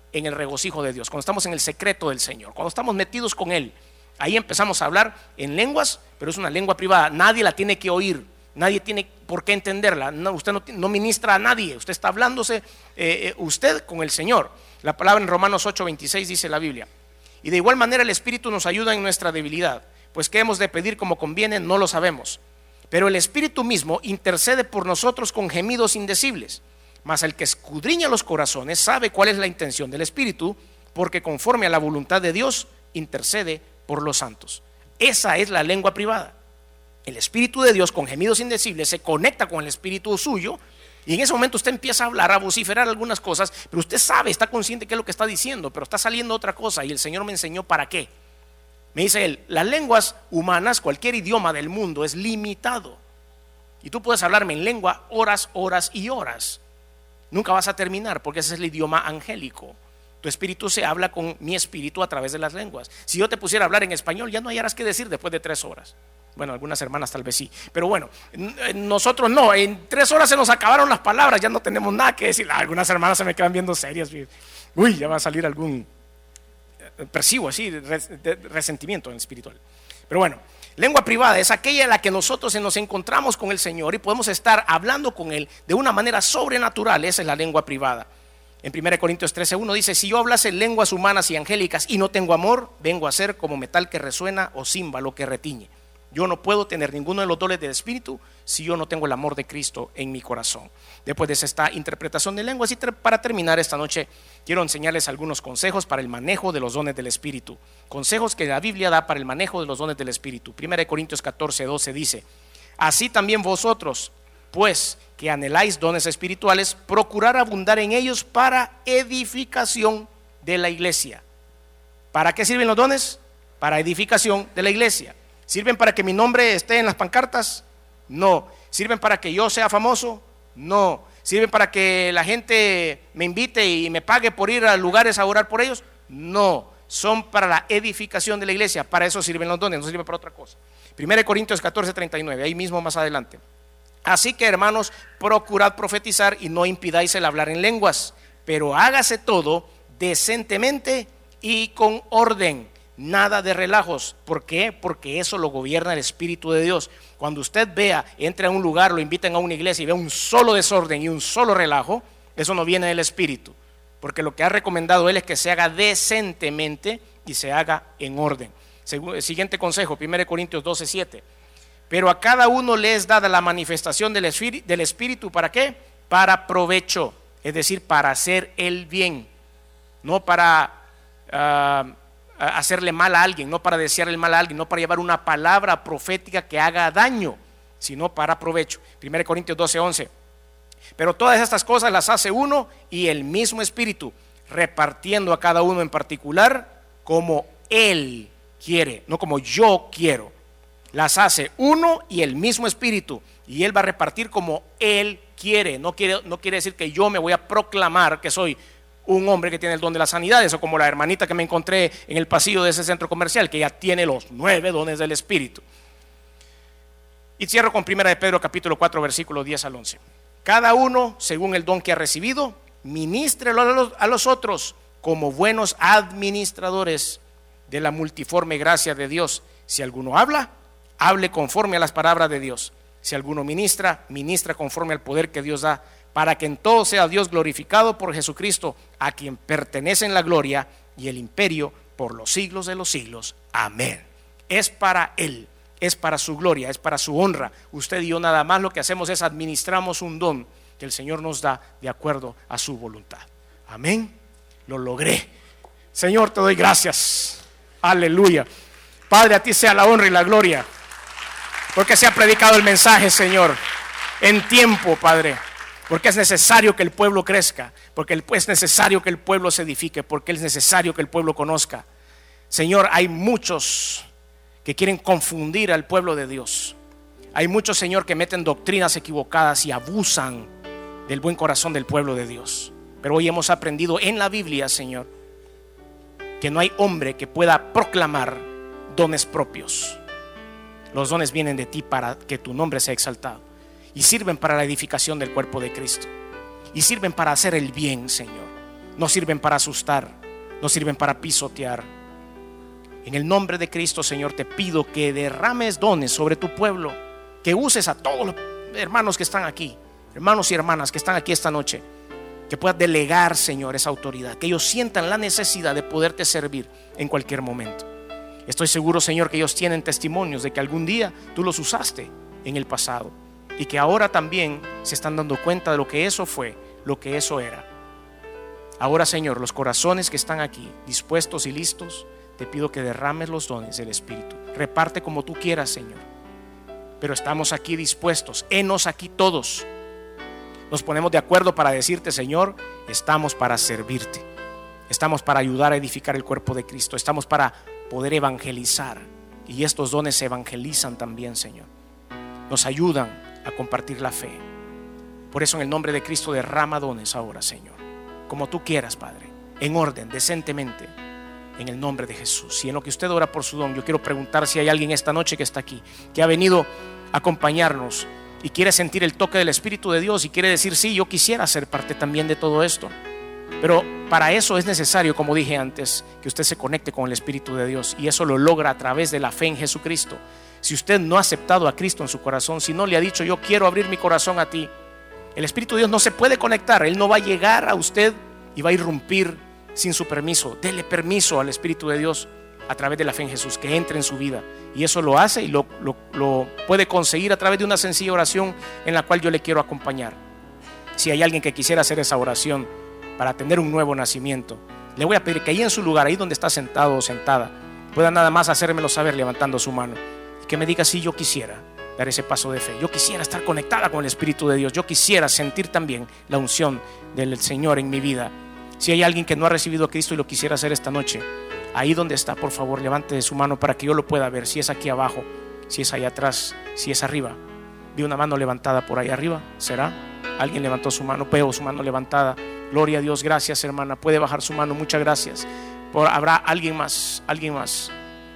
en el regocijo de Dios, cuando estamos en el secreto del Señor, cuando estamos metidos con Él. Ahí empezamos a hablar en lenguas, pero es una lengua privada. Nadie la tiene que oír, nadie tiene por qué entenderla. No, usted no ministra a nadie, usted está hablándose usted con el Señor. La palabra en Romanos 8:26 dice la Biblia: y de igual manera el Espíritu nos ayuda en nuestra debilidad, pues qué hemos de pedir como conviene no lo sabemos, pero el Espíritu mismo intercede por nosotros con gemidos indecibles. Mas el que escudriña los corazones sabe cuál es la intención del Espíritu, porque conforme a la voluntad de Dios intercede por los santos. Esa es la lengua privada. El Espíritu de Dios con gemidos indecibles se conecta con el Espíritu suyo, y en ese momento usted empieza a hablar, a vociferar algunas cosas, pero usted sabe, está consciente de qué es lo que está diciendo, pero está saliendo otra cosa, y el Señor me enseñó para qué. Me dice él: las lenguas humanas, cualquier idioma del mundo es limitado, y tú puedes hablarme en lengua horas, horas y horas. Nunca vas a terminar, porque ese es el idioma angélico. Tu espíritu se habla con mi espíritu a través de las lenguas. Si yo te pusiera a hablar en español, ya no hallaras qué decir después de 3 horas. Bueno, algunas hermanas tal vez sí, pero bueno, nosotros no. En 3 horas se nos acabaron las palabras, ya no tenemos nada que decir. Algunas hermanas se me quedan viendo serias. Uy, ya va a salir algún percibo así de resentimiento en el espiritual. Pero bueno, lengua privada es aquella en la que nosotros nos encontramos con el Señor y podemos estar hablando con Él de una manera sobrenatural. Esa es la lengua privada. En 1 Corintios 13:1 dice: si yo hablase lenguas humanas y angélicas y no tengo amor, vengo a ser como metal que resuena o címbalo que retiñe. Yo no puedo tener ninguno de los dones del Espíritu si yo no tengo el amor de Cristo en mi corazón. Después de esta interpretación de lenguas, y para terminar esta noche, quiero enseñarles algunos consejos para el manejo de los dones del Espíritu. Consejos que la Biblia da para el manejo de los dones del Espíritu. 1 Corintios 14:12 dice: así también vosotros, pues que anheláis dones espirituales, procurar abundar en ellos para edificación de la iglesia. ¿Para qué sirven los dones? Para edificación de la iglesia. ¿Sirven para que mi nombre esté en las pancartas? No. ¿Sirven para que yo sea famoso? No. ¿Sirven para que la gente me invite y me pague por ir a lugares a orar por ellos? No. Son para la edificación de la iglesia. Para eso sirven los dones, no sirven para otra cosa. 1 Corintios 14:39, ahí mismo más adelante. Así que, hermanos, procurad profetizar y no impidáis el hablar en lenguas, pero hágase todo decentemente y con orden. Nada de relajos. ¿Por qué? Porque eso lo gobierna el Espíritu de Dios. Cuando usted entre a un lugar, lo inviten a una iglesia y vea un solo desorden y un solo relajo, eso no viene del Espíritu. Porque lo que ha recomendado él es que se haga decentemente y se haga en orden. Siguiente consejo, 1 Corintios 12:7. Pero a cada uno le es dada la manifestación del Espíritu. ¿Para qué? Para provecho, es decir, para hacer el bien, no para hacerle mal a alguien, no para desear el mal a alguien, no para llevar una palabra profética que haga daño, sino para provecho. 1 Corintios 12:11. Pero todas estas cosas las hace uno y el mismo Espíritu, repartiendo a cada uno en particular como Él quiere, no como yo quiero. Las hace uno y el mismo Espíritu, y Él va a repartir como Él quiere. No quiere decir que yo me voy a proclamar que soy un hombre que tiene el don de las sanidades, o como la hermanita que me encontré en el pasillo de ese centro comercial, que ya tiene los 9 dones del Espíritu. Y cierro con 1 de Pedro capítulo 4 versículos 10 al 11. Cada uno, según el don que ha recibido, ministrelo a los otros como buenos administradores de la multiforme gracia de Dios. Si alguno habla, hable conforme a las palabras de Dios. Si alguno ministra, ministra conforme al poder que Dios da, para que en todo sea Dios glorificado por Jesucristo, a quien pertenecen la gloria y el imperio por los siglos de los siglos. Amén. Es para Él, es para su gloria, es para su honra. Usted y yo nada más lo que hacemos es administramos un don que el Señor nos da de acuerdo a su voluntad. Amén. Lo logré. Señor, te doy gracias. Aleluya. Padre, a ti sea la honra y la gloria, porque se ha predicado el mensaje, Señor, en tiempo, Padre. Porque es necesario que el pueblo crezca, porque es necesario que el pueblo se edifique, porque es necesario que el pueblo conozca. Señor, hay muchos que quieren confundir al pueblo de Dios. Hay muchos, Señor, que meten doctrinas equivocadas y abusan del buen corazón del pueblo de Dios. Pero hoy hemos aprendido en la Biblia, Señor, que no hay hombre que pueda proclamar dones propios. Los dones vienen de ti para que tu nombre sea exaltado. Y sirven para la edificación del cuerpo de Cristo. Y sirven para hacer el bien, Señor. no sirven para asustar, no sirven para pisotear. En el nombre de Cristo, Señor, te pido que derrames dones sobre tu pueblo, que uses a todos los hermanos que están aquí, hermanos y hermanas que están aquí esta noche, que puedas delegar, Señor, esa autoridad, que ellos sientan la necesidad de poderte servir en cualquier momento. Estoy seguro, Señor, que ellos tienen testimonios de que algún día tú los usaste en el pasado y que ahora también se están dando cuenta de lo que eso fue, lo que eso era. Ahora, Señor, los corazones que están aquí dispuestos y listos, te pido que derrames los dones del Espíritu. Reparte como tú quieras, Señor, pero estamos aquí dispuestos. Henos aquí todos. Nos ponemos de acuerdo para decirte, Señor, estamos para servirte, estamos para ayudar a edificar el cuerpo de Cristo, estamos para poder evangelizar, y estos dones se evangelizan también, Señor. Nos ayudan a compartir la fe. Por eso, en el nombre de Cristo, derrama dones ahora, Señor, como tú quieras, Padre, en orden, decentemente, en el nombre de Jesús. Y en lo que usted ora por su don, yo quiero preguntar si hay alguien esta noche que está aquí, que ha venido a acompañarnos y quiere sentir el toque del Espíritu de Dios y quiere decir, sí, yo quisiera ser parte también de todo esto. Pero para eso es necesario, como dije antes, que usted se conecte con el Espíritu de Dios, y eso lo logra a través de la fe en Jesucristo. Si usted no ha aceptado a Cristo en su corazón, si no le ha dicho, yo quiero abrir mi corazón a ti, el Espíritu de Dios no se puede conectar. Él no va a llegar a usted y va a irrumpir sin su permiso. Dele permiso al Espíritu de Dios a través de la fe en Jesús, que entre en su vida, y eso lo hace y lo puede conseguir a través de una sencilla oración en la cual yo le quiero acompañar. Si hay alguien que quisiera hacer esa oración para tener un nuevo nacimiento, le voy a pedir que ahí en su lugar, ahí donde está sentado o sentada, pueda nada más hacérmelo saber levantando su mano, y que me diga, si yo quisiera dar ese paso de fe, yo quisiera estar conectada con el Espíritu de Dios, yo quisiera sentir también la unción del Señor en mi vida. Si hay alguien que no ha recibido a Cristo y lo quisiera hacer esta noche, ahí donde está, por favor, levante su mano para que yo lo pueda ver. Si es aquí abajo, si es allá atrás, si es arriba. Vi una mano levantada por ahí arriba. ¿Será? Alguien levantó su mano. Veo su mano levantada. Gloria a Dios. Gracias, hermana. Puede bajar su mano. Muchas gracias. Habrá alguien más. Alguien más.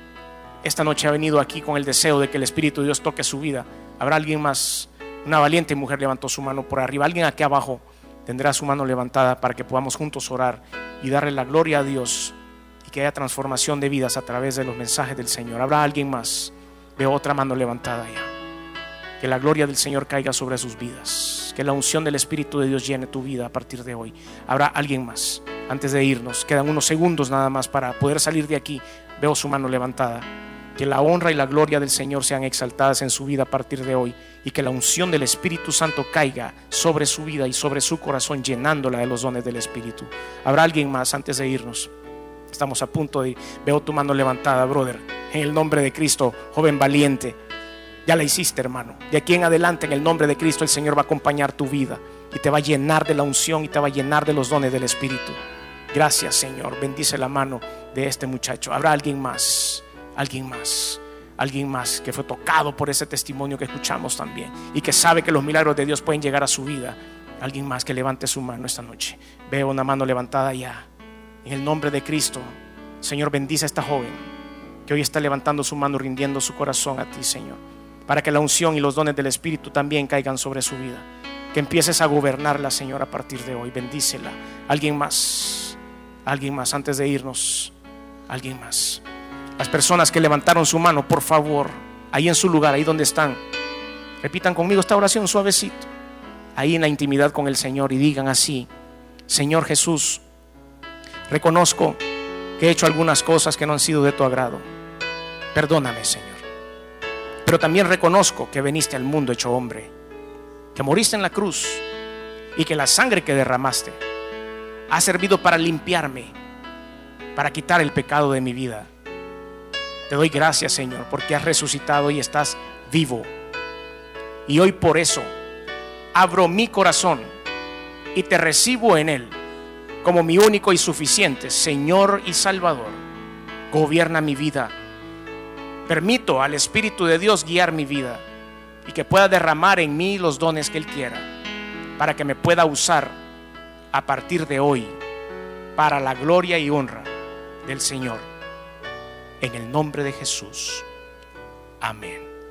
Esta noche ha venido aquí con el deseo de que el Espíritu de Dios toque su vida. Habrá alguien más. Una valiente mujer levantó su mano por arriba. Alguien aquí abajo tendrá su mano levantada para que podamos juntos orar y darle la gloria a Dios, y que haya transformación de vidas a través de los mensajes del Señor. ¿Habrá alguien más? Veo otra mano levantada ya. Que la gloria del Señor caiga sobre sus vidas, que la unción del Espíritu de Dios llene tu vida a partir de hoy. ¿Habrá alguien más? Antes de irnos, quedan unos segundos nada más para poder salir de aquí. Veo su mano levantada. Que la honra y la gloria del Señor sean exaltadas en su vida a partir de hoy, y que la unción del Espíritu Santo caiga sobre su vida y sobre su corazón, llenándola de los dones del Espíritu. ¿Habrá alguien más antes de irnos? Estamos a punto de ir. Veo tu mano levantada, brother. En el nombre de Cristo, joven valiente, ya la hiciste, hermano. De aquí en adelante, en el nombre de Cristo, el Señor va a acompañar tu vida y te va a llenar de la unción y te va a llenar de los dones del Espíritu. Gracias, Señor. Bendice la mano de este muchacho. ¿Habrá alguien más? Alguien más, alguien más que fue tocado por ese testimonio que escuchamos también, y que sabe que los milagros de Dios pueden llegar a su vida. Alguien más que levante su mano esta noche. Veo una mano levantada ya. En el nombre de Cristo, Señor, bendice a esta joven que hoy está levantando su mano, rindiendo su corazón a ti, Señor, para que la unción y los dones del Espíritu también caigan sobre su vida. Que empieces a gobernarla, Señor, a partir de hoy. Bendícela. Alguien más antes de irnos. Alguien más. Las personas que levantaron su mano, por favor, ahí en su lugar, ahí donde están, repitan conmigo esta oración suavecito, ahí en la intimidad con el Señor, y digan así: Señor Jesús, reconozco que he hecho algunas cosas que no han sido de tu agrado. Perdóname, Señor. Pero también reconozco que viniste al mundo hecho hombre, que moriste en la cruz, y que la sangre que derramaste ha servido para limpiarme, para quitar el pecado de mi vida. Te doy gracias, Señor, porque has resucitado y estás vivo. Y hoy por eso abro mi corazón y te recibo en él como mi único y suficiente Señor y Salvador. Gobierna mi vida. Permito al Espíritu de Dios guiar mi vida y que pueda derramar en mí los dones que Él quiera, para que me pueda usar a partir de hoy para la gloria y honra del Señor. En el nombre de Jesús. Amén.